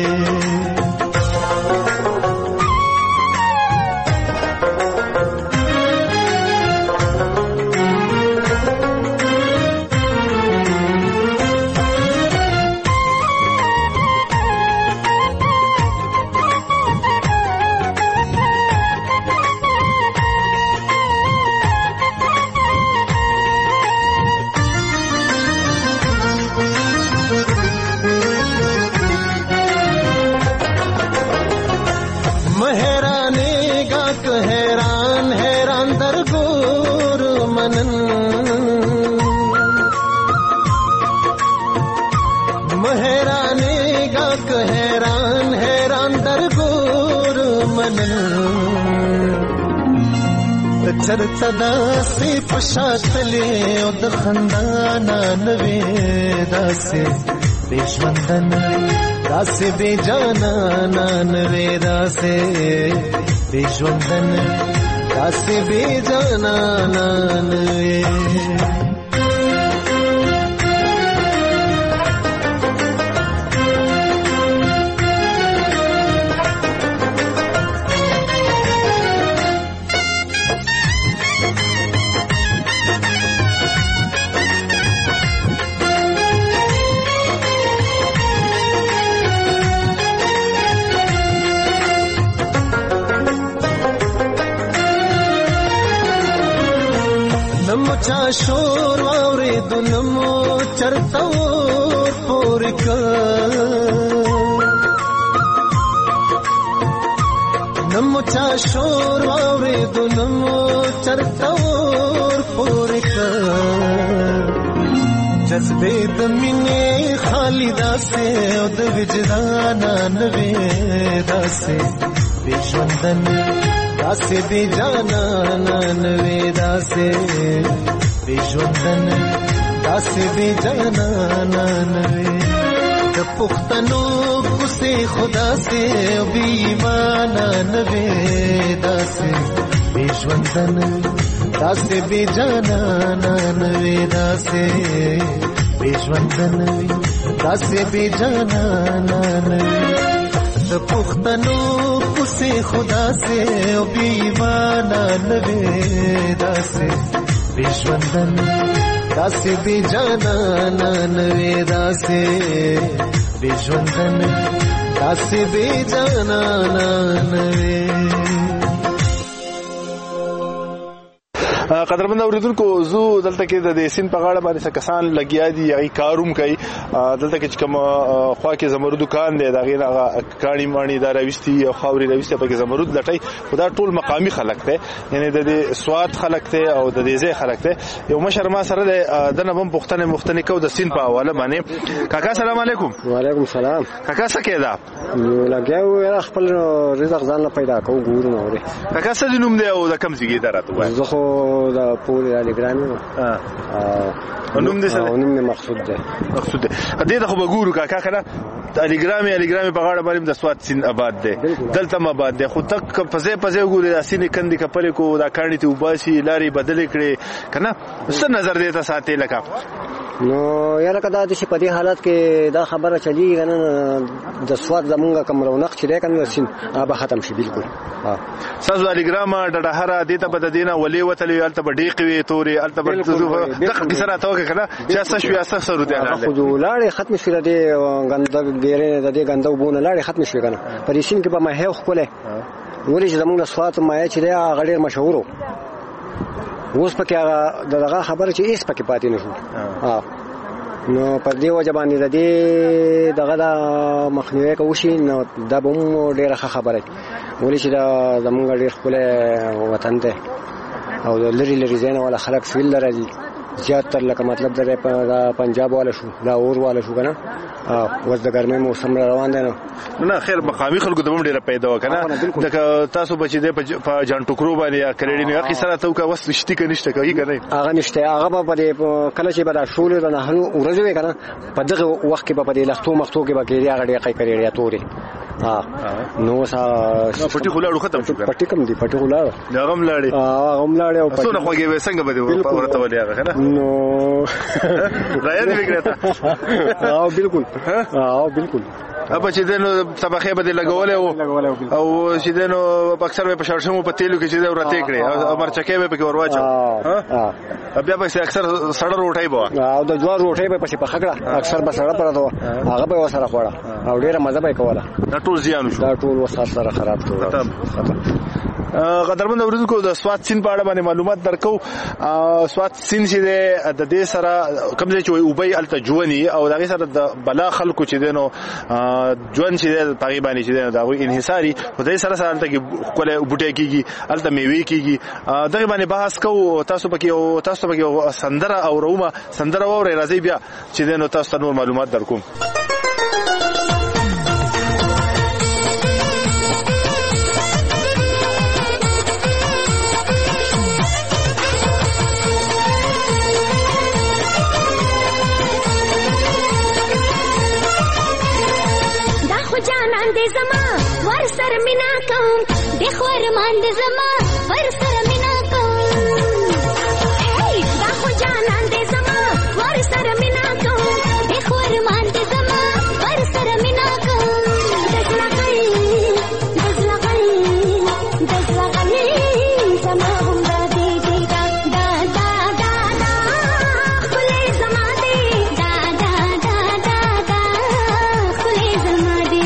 F: چرته داسې پشاتلې او د خندانا نوې داسې بېژوندن داسې بېجانا نوې داسې بېژوندن داسې بېجانا نوې چا شور واورېدو نمو چرته ور پورې کړ نمو چا شور واورېدو نمو چرته ور پورې کړ جذبې د مینې خالي داسې او د وجدان نوې داسې بېژوندن داسې بېجانا نوې داسې بېژوندن داسې بېجانا نوې د پښتنو کوسې خدا سے بې ایمانه نوې داسې بېژوندن داسې بېجانا نوې داسې بېژوندن داسې بېجانا نوې د پښتنو کوسې خدا سے بې ایمانه نوې داسې بېژوندن داسې بېجانا نوې داسې بېژوندن داسې بېجانا نوې
C: قدرمن اوریدونکو زو دلته کې د سین په غاړه باندې کسان لګیا دي هغه کاروم کوي دلته کې کوم خوا کې زمرد دکان دی دا غیر هغه کاڼي مانی دا راوستي او خاوري راوستي په کې زمرد لټای خدا ټول مقامی خلک ته یعنی د دې سواد خلک ته او د دې ځای خلک ته یو مشر ما سره د نبم پښتنه مختنه کو د سین په حواله باندې کاکا سلام علیکم
I: وعلیکم السلام
C: کاکا څه کېدا
I: لګیاو خپل رزق ځان نه پیدا کو ګورو نو
C: کاکا څه دینوم دی او د کم ځای درته وای
I: زه خو د پوری علی ګرامي
C: ها نوم دې څه
I: نوم مقصود دی
C: مقصود دی دې خو وګورو کاکا کنه علی ګرامي علی ګرامي په غاړه باندې د سواد سین آباد دی دلته ما آباد دی خو تک پزې پزې وګوري د سینې کندې کپلې کو دا کاڼي ته وباسي لاري بدل کړي کنه څه نظر دیتا ساتي لکه
I: نو یاره کدا د شي په دې حالت کې دا خبره چلی کنه د سواد زمونږه کوم رونق چې دی کنه سین آب ختم شي بالکل ها
C: ساز علی ګرامه د هره دیته په دینه ولي وتلې الته بډې قوي توري الته بډ دغه کسره توګه کنه چې اساس شو اساس سره دی
I: خو لاړې ختم شي د غنده ګیره د دې غنده وبونه لاړې ختم شي کنه پر سین کې به ما هه خپل ولې چې زمونږه سواد ما چې دی هغه ډیر مشهور اوس پکې هغه دغه خبره چې ایس پکې پاتې نشو ها نو پر دې وجه باندې د دې دغه د مخنیوي کوشي نو دا به مو ډیره خبره ولې چې دا زمونږ ډیر خپل وطن دی او لری لری زینه ولا خلق فیل لري زیاتره لکه مطلب د پنجاب والا شو دا اور والا شو کنه اوس د ګرمۍ موسم روان دی نو
C: نه خیر مقامی خلکو ته هم ډیره پیدا وکنه لکه تاسو بچی دی په جان ټوکرو باندې یا کریډي نه کی سره ته کا وس شتي کې نشته کوي کنه
I: هغه نشته هغه په کله چې به دا شول نه هلو ورځوي کنه په دغه وخت کې په دې لختو مختو کې به کې هغه ډیره کریډي یا توري ها نو سا
C: پټي خلاړو ختم شو
I: پټي کم دي پټي خلاړو
C: دا غم لاړي
I: ها غم لاړي او
C: څونه خوږي به څنګه به ورته ولې هغه کنه
I: نو
C: راځي وګړه
I: ها بالکل ها بالکل
C: ابا چې دنو طبخه به لګولې او چې دنو اکثر په شړشمو په تیلو کې چې دا ورته کړي او مرچکې به پکې ورواچو ها بیا به اکثر سړه روټي بوا
I: او د جوار روټي به پښې په خګړه اکثر به سړه پراته هغه به وسره خوړه او ډیره مزه به کوله
C: دا ټول زیان شو
I: دا ټول وسره سره خراب شو
C: قدرمن اوریدونکو د سواد سین په اړه باندې معلومات درکو سواد سین چې د دې سره کوم ځای چې وي وبای الته جوونی او دغه سره د بلا خلکو چې دینو جوون چې په باندې چې دینو دا وي انحصاري په دې سره سره الته کې کوله بوټي کیږي الته میوي کیږي دغه باندې بحث کو تاسو پکې او تاسو پکې سندره او رومه سندره وره راځي بیا چې دینو تاسو نور معلومات درکوم
J: جانان دې زما ور سر مینا کوم د خور مان دې زما ور سر مینا کوم هی دا خو جانان دې زما ور سر مینا کوم د خور مان دې زما ور سر مینا کوم دزلا غلی دزلا غلی دزلا غلی زما هم دا دې دې دا دا دا دا دا خلې زما دې دا دا دا دا دا خلې زما دې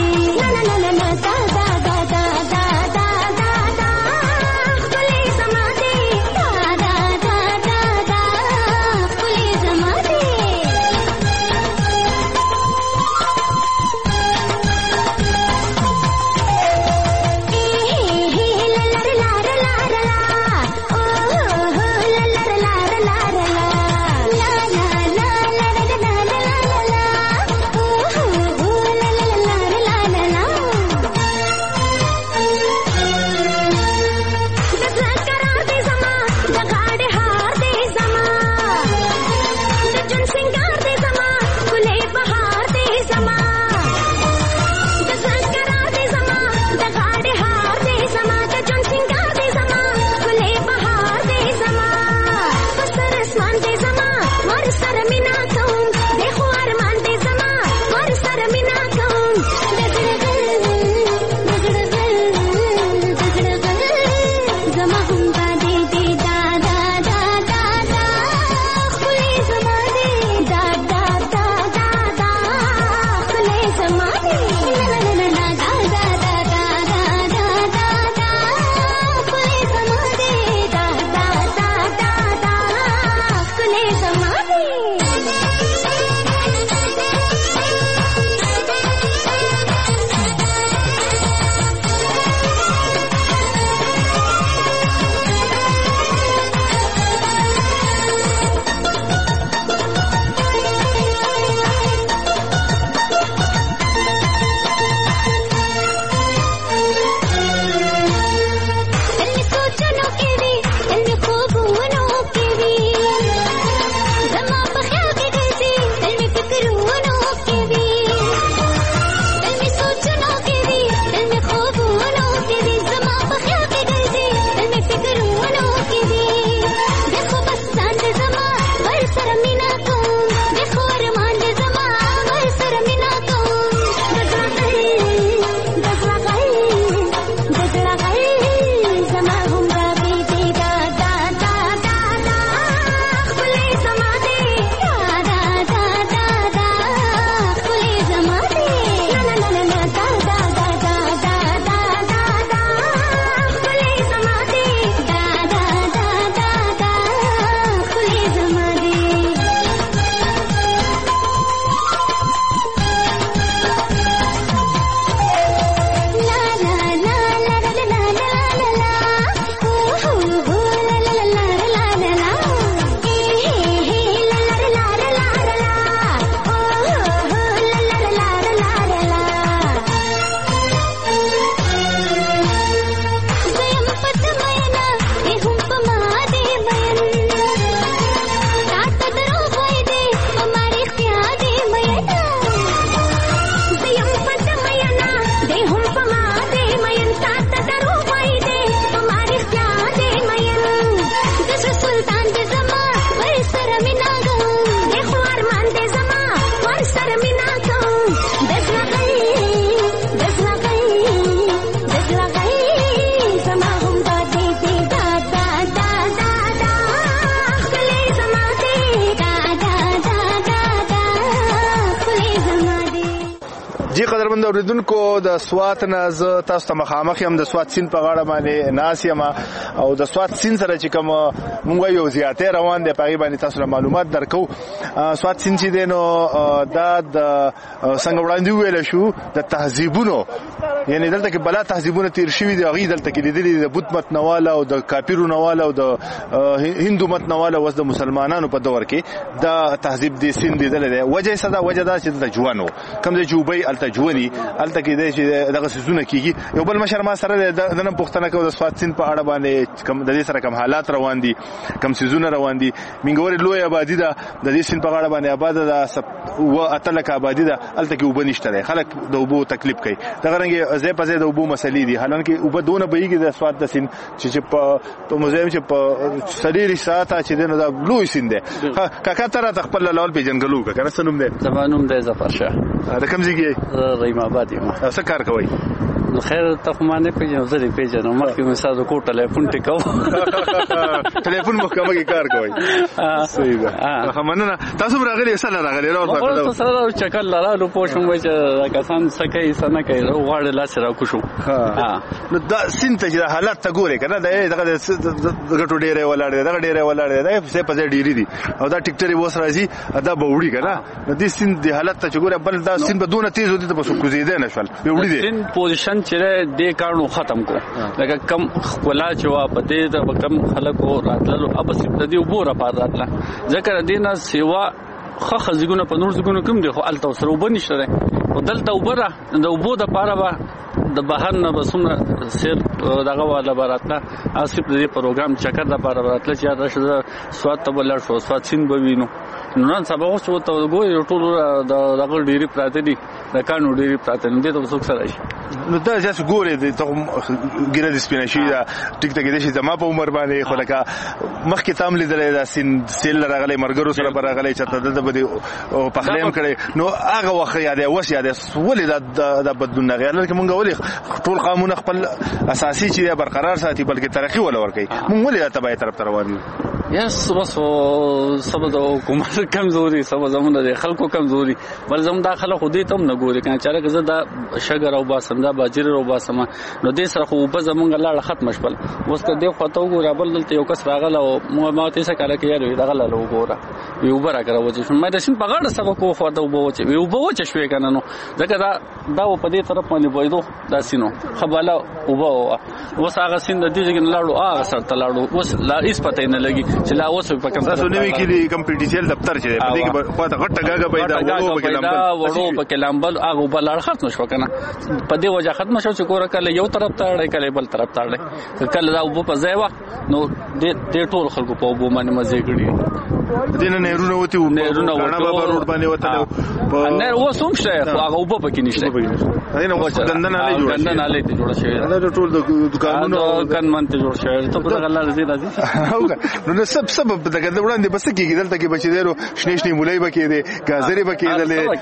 J: la la la
C: جی قدرمن اوریدونکو د سوات نه ز تاسو ته مخامخ يم د سوات سین په غاړه باندې ناس یم او د سوات سین سره چې کوم مونږ یو زیاتې روان دي په باندې تاسو ته معلومات درکو. سوات سین چې دینو دا د څنګه وړاندې ویل شو د تهذیبونو یعنی دلته کې بلا تهذیبونه تیر شوی دي هغه دلته کې لیدلي د بت مت نواله او د کافرو نواله او د هندو مت نواله وس د مسلمانانو په دور کې د تهذیب دي سین دي دلته وجه صدا وجه دا چې د جوانو کوم د جوبي الته جووني الته کې د چې دغه سيزونه کیږي. یو بل مشر ما سره د نن پښتنه کو د سوات سین په اړه باندې کوم د دې سره کوم حالات روان دي کوم سيزونه روان دي. منګوري لوی آبادی ده د دې سین په اړه باندې آباد ده او اتلک آبادی ده الته کې وبنيشته خلک د وبو تکلیف کوي دغه رنګ زه په زه د وبو مسلې دي حالانکه وبدونه بهيږي د سوات د سین چې په موزیم چې په سړي ساته چې دنه د لوی سین ده کاکا تر خپل لول په جنگلو کنه سنوم ده
K: زمانوم ده ظفر شاه
C: د کوم ځای کې
K: رحیم آباد یم.
C: څه کار کوي؟
K: نو خیر ته خو ما نه پیژنم زه دې پیژنم مخکې مې ساده کوټ ټلیفون ټکاو
C: ټلیفون محکمه کې کار کوي. صحیح ده. مننه تاسو راغلي سره راغلي راو
K: تاسو سره چکر لرالو پوښوم چې کسان سکه سنه کوي غواړي لاس را کوشو.
C: ها نو دا سنت چې حالات ته ګوري کنه دغه دغه ډیره ولاړ دغه ډیره ولاړ دی څه په ډیری دي او دا ټیکټری ووس راځي دا به وړي کنه نو دې سین د حالت ته چې ګوري بل دا سین په دونه تیز ودی ته په کوزیده نشول به وړي دي
K: سین پوزیشن چې دې کارونو ختم کو لکه کم خلا چې وا په دې د کم خلکو راتللو اب سپ دې وګوره پات راتله ځکه دینه سیوا خو خزګونه په نور زګونه کوم دي خو الته سره وبنيشره او دلته وبره د وبو د پاره به د بهر نه بسونه سیر دغه والا براتله اسپ دې پروګرام چکر د پاره براتله چې راشه سوات ته بلل شو سوات سین بوینو نن سبا اوس ته وګورئ ټول دغه ډيري پراته دي د کانو ډيري پراته دي ته څوک سره شي
C: نو دا چې ګوري د ته ګره د سپینشي دا ټیک ټک دې چې زما په عمر باندې خو لکه مخکې تام لیدلې دا سین سیل راغلي مرګرو سره راغلي چې ته د بده په خلیم کړي نو هغه وخت یاد اوس یاد ولې دا د بدلون نه غیر لکه مونږ ولې ټول قانون خپل اساسي چې برقرار ساتي بلکې ترقی ولا ورکي مونږ ولې دا تبعي طرف ته روان یو.
K: یس بس سبا د حکومت کمزوري سبا زموږ د خلکو کمزوري بل زموږ د خلکو خو دې تم نه ګوري کنه چې راځه دا شګر او باسنده باجر او باسمه نو دې سره خو په زمونږ لاړه ختم شول اوس ته دې خو ته وګوره بل دلته یو کس راغله او مو ما ته څه کار کوي یاره دغه لاله وګوره یو برا کراو چې مې د شین په غاړه سبا کو خو ته وبو چې یو بو چې شوي کنه نو ځکه دا دا په دې طرف باندې وایدو دا سينو خباله وبو اوس هغه سین د دې ځګن لاړو هغه سره تلاړو اوس لا هیڅ پته نه لګي چې لا اوس په کوم
C: تاسو نوې کې کمپټیشن دفتر چې په دې کې خو ته غټه غاګه پیدا وړو په لامبل
K: وړو په لامبل هغه بل ختم شو کنه په دې وجه ختم شو چې ګوره کله یو طرف ته اړای کله بل طرف ته اړای کله دا وبو په ځای وا نو دې ټول خلکو په وبو باندې مزه کړی
C: دینه نهرونه وتی و
K: نهرونه
C: بابا روډ باندې وته
K: نه و سوم شته هغه وبو پکې نشته
C: دینه و څنګه نه جوړ
K: شي نه لې ته جوړ شي
C: دا ټول د دکانونو
K: کانمن ته جوړ شي ته په غلا راځي
C: راځي نو سب سبب دغه وړاندې بس کېږي دلته کې بچی دیرو شنه شنه مولای بکې دي گازرې بکې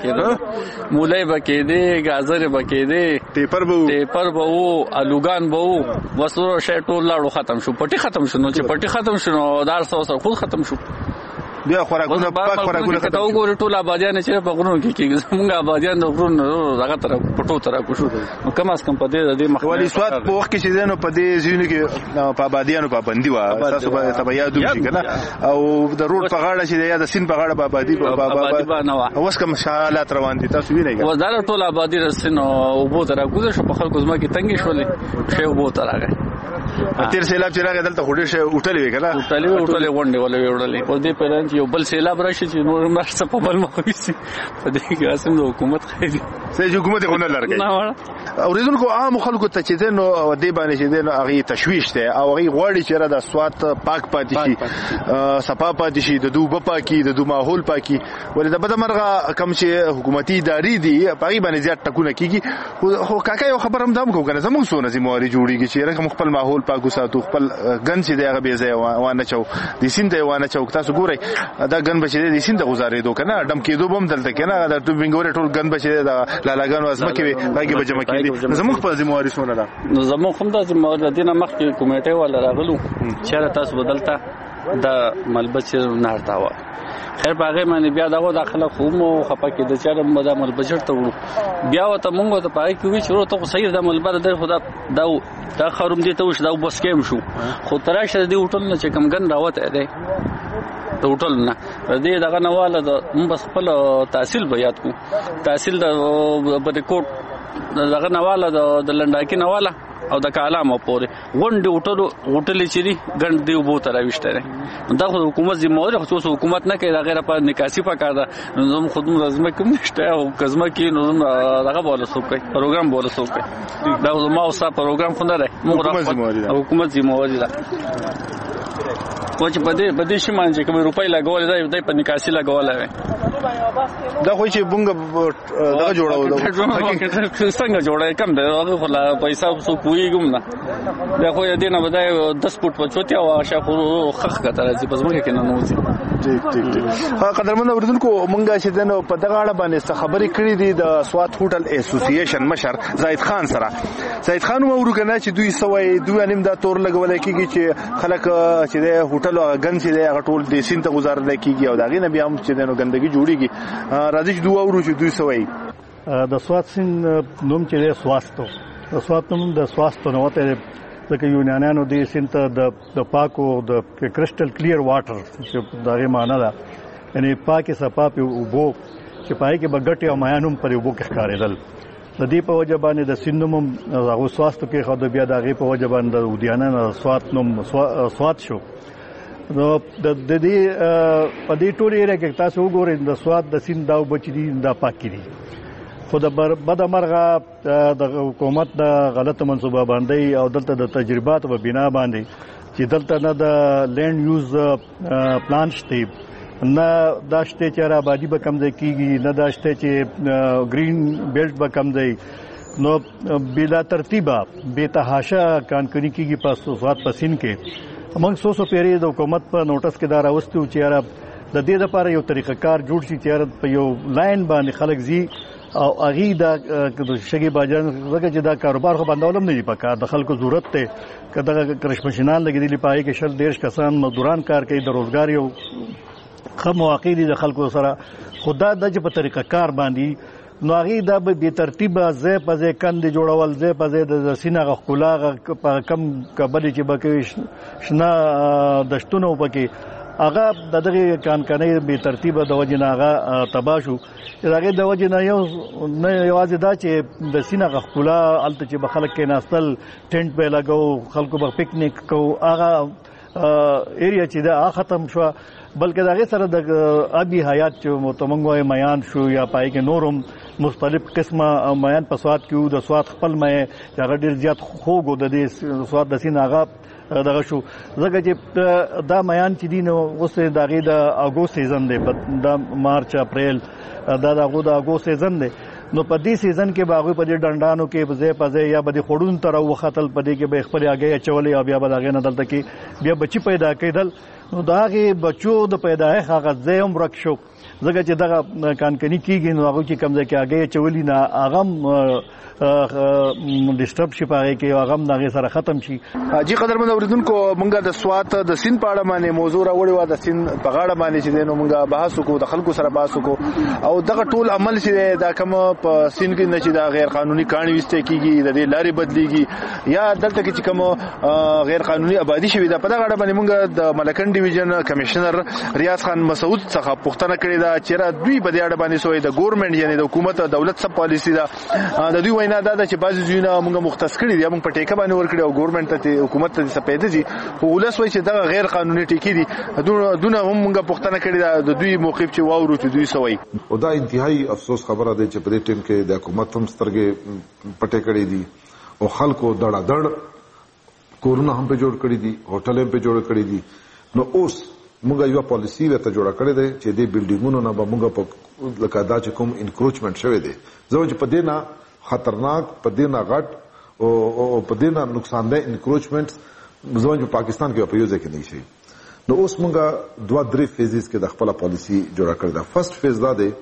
C: دي
K: مولای بکې دي گازرې بکې دي
C: ټیپر بو
K: ټیپر بو الوګان بو وسورو شی ټول لاړو ختم شو پټي ختم شو نو چې پټي ختم شو نو دار سو سره خود ختم شو
C: بیا خوراکونه پاک خوراکونه
K: ته وګورئ ټول آبادیان چې په غرونو کې کېږي زموږ آبادیان د غرونو هغه تر پټو تر کوشو نو کم از کم په دې د مخ
C: ولی سواد په وخت کې چې دینو په دې ځینو کې په آبادیانو په باندې وا تاسو به تبع یادو شي کنه او د روډ په غاړه چې د سین په غاړه په آبادی په آبادی اوس کوم حالات روان دي تاسو وینئ
K: و دا ټول آبادی رسنو او بو تر کوزه شو په خلکو زما کې تنګي شولې شی وبو تر راغی
C: تیر سیلاب چې راغی دلته خوري شي وټلې وکنه
K: وټلې وټلې غونډې ولې وړلې په دې پلان یو بل سیلاب راشي چې نور مرسته په بل مخوي سي په دې کې اسم د حکومت خېدي
C: سې حکومت غو نه لرګي اوریدونکو عام خلکو ته چې نو دې باندې چې نو هغه تشويش ته او هغه غوړي چې را د سوات پاک پاتې شي صفا پاتې شي د دوه پاکي د دوه ماحول پاکي ولې د بدمرغه کم چې حکومتي اداري دي په باندې زیات ټکونه کیږي خو کاکا یو خبر هم دام کو کنه زموږ سونه زمواري جوړیږي چې رقم خپل ماحول پاک وساتو خپل ګن چې دغه به ځای وانه چاو د سیند وانه چاو تاسو ګورئ دا ګن بچي د سیند غزارې دو کنه ډم کېدو بم دلته کنه دا ټول وینګوري ټول ګن بچي د لالاګانو ازمکه وي هغه به جمع کېدي زموږ په ذمہواری سونه ده
K: نو زموږ هم د ذمہواری دینه مخکې کمیټه ولا راغلو چې تاسو بدلته د ملبچ نارتاوه خیر باغې باندې بیا دا داخله خو مو خپکه د چاره مده مل بجټ ته ورو بیا وته مونږ ته پای کې وی شروع ته صحیح د مل بر د خدا دا دا خروم دي ته وش دا بس کېم شو خو تراشه دی وټل نه چې کم ګن راوته دی ته وټل نه دې دغه نواله د مون بس خپل تحصیل به یاد کو تحصیل د بریکوټ دغه نواله د لنډاکی نواله او د کالامو پورې غونډې وټلو وټلې چې دي ګڼ دی وبو تر راوښته دا خو حکومت ذمہ واره خو حکومت نه کوي دا غیر په نکاسي پکار ده نظم خودم لازمه کوم نشته او کزما کې نظم دغه بوله سو کوي پروګرام بوله سو کوي دا ما اوسه پروګرام خو نه ده موږ حکومت ذمہ واره ده خو چې په دې په دې شي باندې کوم روپۍ لګول دی په نکاسي لګول
C: دا خو چې بونګ دغه جوړاو دا
K: څنګه جوړای کم دی هغه خو لا پیسې سو کویګم نه دا خو دې نه بدای دس فوټ په چوتیا او شاخو خخ کتر چې پس موږ کې نه نوځي
C: ټیک ټیک ټیک قدرمن اوریدونکو مونږه چې دنه په دغه اړه باندې خبرې کړې دي د سوات هوټل اسوسییشن مشر زاید خان سره زاید خان مو ورګنه چې دوی سوي دوی انیم دا تور لګول کېږي چې خلک چې د هوټل غن چې د غټول د سین ته گزارل کېږي او داغه نه بیا هم چې دنه ګندګي جوړيږي راځي چې دوه ورو چې دوی سوي
L: د سوات سین نوم چې د سواستو د سوات نوم د سواستو نو ته ځکه یونانانو د سین ته د د پاکو د کرسټل کلیر واټر چې دغه معنی ده یعنی پاکه صفا په وبو چې پای کې بغټي او مایانوم پر وبو کې ښکارېدل د دې په وجه باندې د سینوم هغه سواستو کې خو د بیا دغه په وجه باندې د ودیانانو سوات نوم سوات شو نو د دې په دې ټول ایریا کې تاسو وګورئ د سواد د سین داو بچی دي دا پاک دي خو د بد مرغه د حکومت د غلط منصوبه باندې او دلته د تجربات په بنا باندې چې دلته نه د لینډ یوز پلان شته نه دا شته چې را آبادی به کم ځای کیږي نه دا شته چې گرین بیلټ به کم ځای نو بلا ترتیبه بے تحاشا کانکنی کیږي په سواد پسین کې موږ سو سو پیری د حکومت په نوټس کې دا راوستو چې یاره د دې لپاره یو طریقه کار جوړ شي چې یاره په یو لاین باندې خلک زی او اغي دا شګي باجان زګه چې دا کاروبار خو بندولم نه دی پکا د خلکو ضرورت ته کده کرشمشینان لګیدلی پای کې شل دیرش کسان مزدوران کار کوي د روزګار یو خو مواقع دي د خلکو سره خدا د په طریقه کار باندې نو هغه دا به ترتیبه زه په ځای کند جوړول زه په ځای د سینه غولاغه په کم کبل چې بکوي شنه دشتونه وبکي هغه د دغه کانکنۍ به ترتیبه د وجنه هغه تباشو هغه د وجنه یو نه یوازې دا چې د سینه غولا الته چې بخلک کې ناستل ټینټ په لګاو خلکو به پکنیک کو هغه ایریا چې دا ختم شو بلکې دغه سره د ابي حیات چې متمنګوي میان شو یا پای کې نورم مختلف قسمه میان په سواد کې د سواد خپل مې هغه ډیر زیات خوګو د دې سواد د سین هغه دغه شو زګه چې دا میان چې دین اوس دغه د اګوست سیزن دی د مارچ اپریل دا دغه د اګوست سیزن دی نو په دې سیزن کې باغې په دې ډنډانو کې په ځای په ځای یا به خړون تر وختل په دې کې به خپل اگې چولې او بیا به دغه نه دلته کې بیا بچی پیدا کېدل نو داغه بچو د پیدایښت هغه ځای هم ورک شو زګه چې دغه کانکنی کیږي نو هغه چې کمزې کې اگې چولې نه اغم ډیسټرب شي پاره کې اغم دغه سره ختم شي
C: جی قدرمن اوریدونکو مونږه د سوات د سین پاړه باندې موضوع راوړی و د سین په غاړه باندې چې نو مونږه بحث وکړو د خلکو سره بحث وکړو او دغه ټول عمل چې دا کوم په سین کې نه چې دا غیر قانوني کاڼي وسته کیږي د دې لارې بدلیږي یا دلته کې چې کوم غیر قانوني آبادی شوی دا په دغه اړه باندې مونږه د ملکن ډیویژن کمشنر ریاض خان مسعود څخه پوښتنه کړې ده چې دوی په دې اړه باندې سوې د ګورنمنت یعنی د حکومت دولت سب پالیسی دا د دوی وینا دا چې بعضی ځینې موږ مختص کړی دي موږ په ټیکه باندې ور کړی او ګورنمنت ته حکومت ته سپېده دي خو ولس وایي چې دا غیر قانوني ټیکې دي دونه هم موږ پوښتنه کړې ده د دوی موقف چې واورو چې دوی سوي
M: او دا انتهایی افسوس خبره ده چې په دې ټیم کې د حکومت هم سترګې پټې کړې دي او خلکو دړه دړ کورونه هم په جوړ کړی دي هوټل هم په جوړ کړی دي نو اوس موږ یو پالیسی ورته جوړه کړې ده چې د بلډینګونو نه به موږ په لکه دا چې کوم انکروچمنت شوی دی زه چې په دې نه خطرناک په دې نه غټ او په دې نه نقصان ده انکروچمنت زموږ په پاکستان کې په یو ځای کې نه شي نو اوس موږ دوه درې فیزز کې د خپل پالیسی جوړه کړې ده فرست فیز دا دی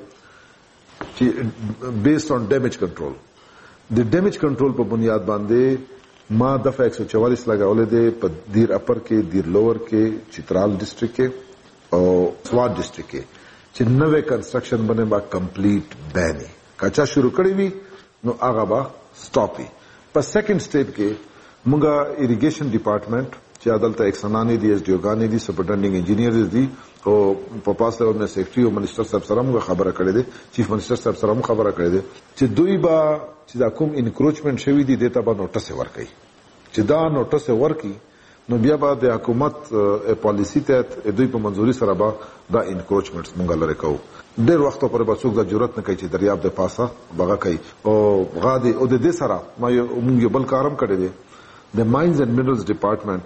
M: چې بیسډ آن ډیمیج کنټرول د ډیمیج کنټرول په بنیاد باندې ما دفعه ایک سو چوالیس لګولې ده په دیر اپر کې دیر لوور کې چترال ډسټریکټ کې او سوات ډسټریکټ کې چې نوې کنسټرکشن باندې با کمپلیټ بین کچا شروع کړی وي نو هغه با سټاپ وي. په سیکنډ سټیپ کې موږ اریګیشن ډپارټمنټ چې عدالت اکسنانی دي اس ډیوګانی دي سپرنټنډینګ انجینیر دي او په پاس لیول میں سیکرټری او منسٹر صاحب سره موږ خبره کړې ده چیف منسٹر صاحب سره موږ خبره کړې ده چې دوی با چې دا کوم انکروچمنٹ شوی دي دته به نوټس ورکړي چې دا نوټس ورکړي نو بیا به د حکومت پالیسی ته دوی په منځوري سره به دا انکروچمنټس موږ لره کوو. ډېر وخت پر به څوک د جرأت نه کوي چې دریاب د پاسه بغه کوي او غادي او د دې سره ما موږ بل کارم کړی دی د ماینز اینڈ منرلز ډپارټمنټ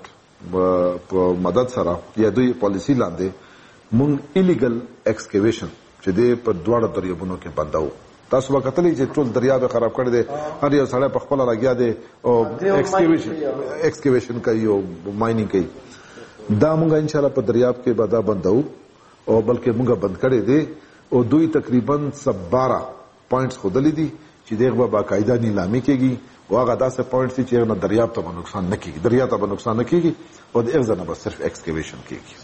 M: په مدد سره یا دوی پالیسی لاندې مونږ ایلیګل ایکسکیویشن چې د په دواړو دریابونو کې بنداو. تاسو وکړئ چې ټول دریاب خراب کړی دی هر یو سړی په خپل لګیا دی او ایکسکیویشن ایکسکیویشن کوي او ماینینګ کوي. دا مونږ ان شاء الله په دریاب کې به دا بنداو او بلکې مونږ بند کړی دی او دوی تقریبا بارہ پوینټس خودلې دي چې دغه به باقاعده نیلامي کېږي او هغه داسې پوینټس چې هغه دریاب ته نقصان نه کیږي دریاب ته نقصان نه کیږي او د ارزنه به صرف ایکسکیویشن کیږي.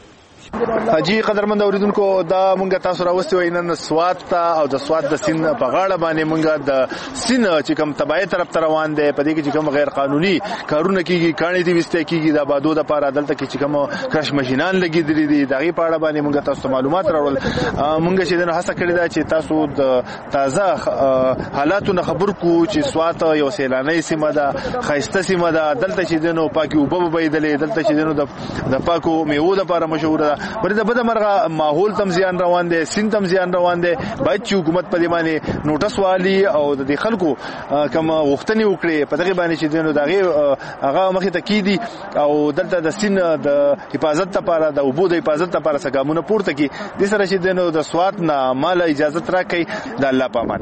C: حاجی قدرمن اوریدونکو دا مونږه تاسو راوستي وای نن سواد ته او د سواد د سین په غاړه باندې مونږه د سین چې کوم تبعی طرف ته روان دي په دې کې چې کوم غیر قانوني کارونه کیږي کاني دي وسته کیږي د آبادو د پاره عدالت کې چې کوم کرش ماشينان لګیدلې دي دغه په اړه باندې مونږه تاسو معلومات راوړل. مونږه چې دنه هڅه کړې ده چې تاسو د تازه حالاتو خبر کو چې سواد یو سیلاني سیمه ده خاصه سیمه ده دلته چې دنه پاکي وبو بيدلې دلته چې دنه د پاکو میوه د لپاره مشهور ده ورته د بده مرغه ماحول تم زیان روان دي سین تم زیان روان دي باید چې حکومت په دې باندې نوټس والی او د خلکو کوم غوښتنې وکړي په دغه باندې چې دنه دغه هغه مخې ته کیدي او دلته د سین د حفاظت لپاره د وبو د حفاظت لپاره څنګه پورته کی د سره چې دنه د سواد نه مال اجازه راکړي د الله پامان.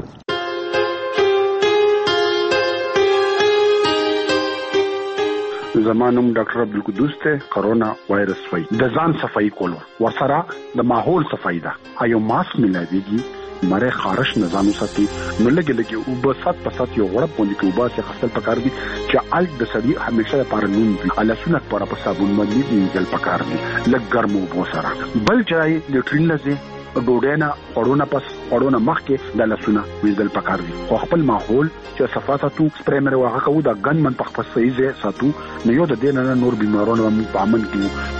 N: زمانم ډاکټر عبدالقدوس ته کرونا وایرس وای د ځان صفائی کولو ورسره د ماحول صفائی ده ایو ماسک ملایږي مره خارش نظام ساتي نو لګي لګي او په سات په سات یو غړپ باندې کې وباسه خپل پکار دي چې الګ د سړي همیشه لپاره نون وي الاسونه پر په صابون باندې دي پکار دي لګ ګرمو بو سره بل ځای د ټرین لزه ډوډینا اورونه پس اورونه مخکې د لاسونه ویزل پکار دي خو خپل ماحول چې صفه ساتو سپریمر واغه کو دا ګن من په خپل صحیح ځای ساتو نو یو د دین نه نور بیمارونو په امن کې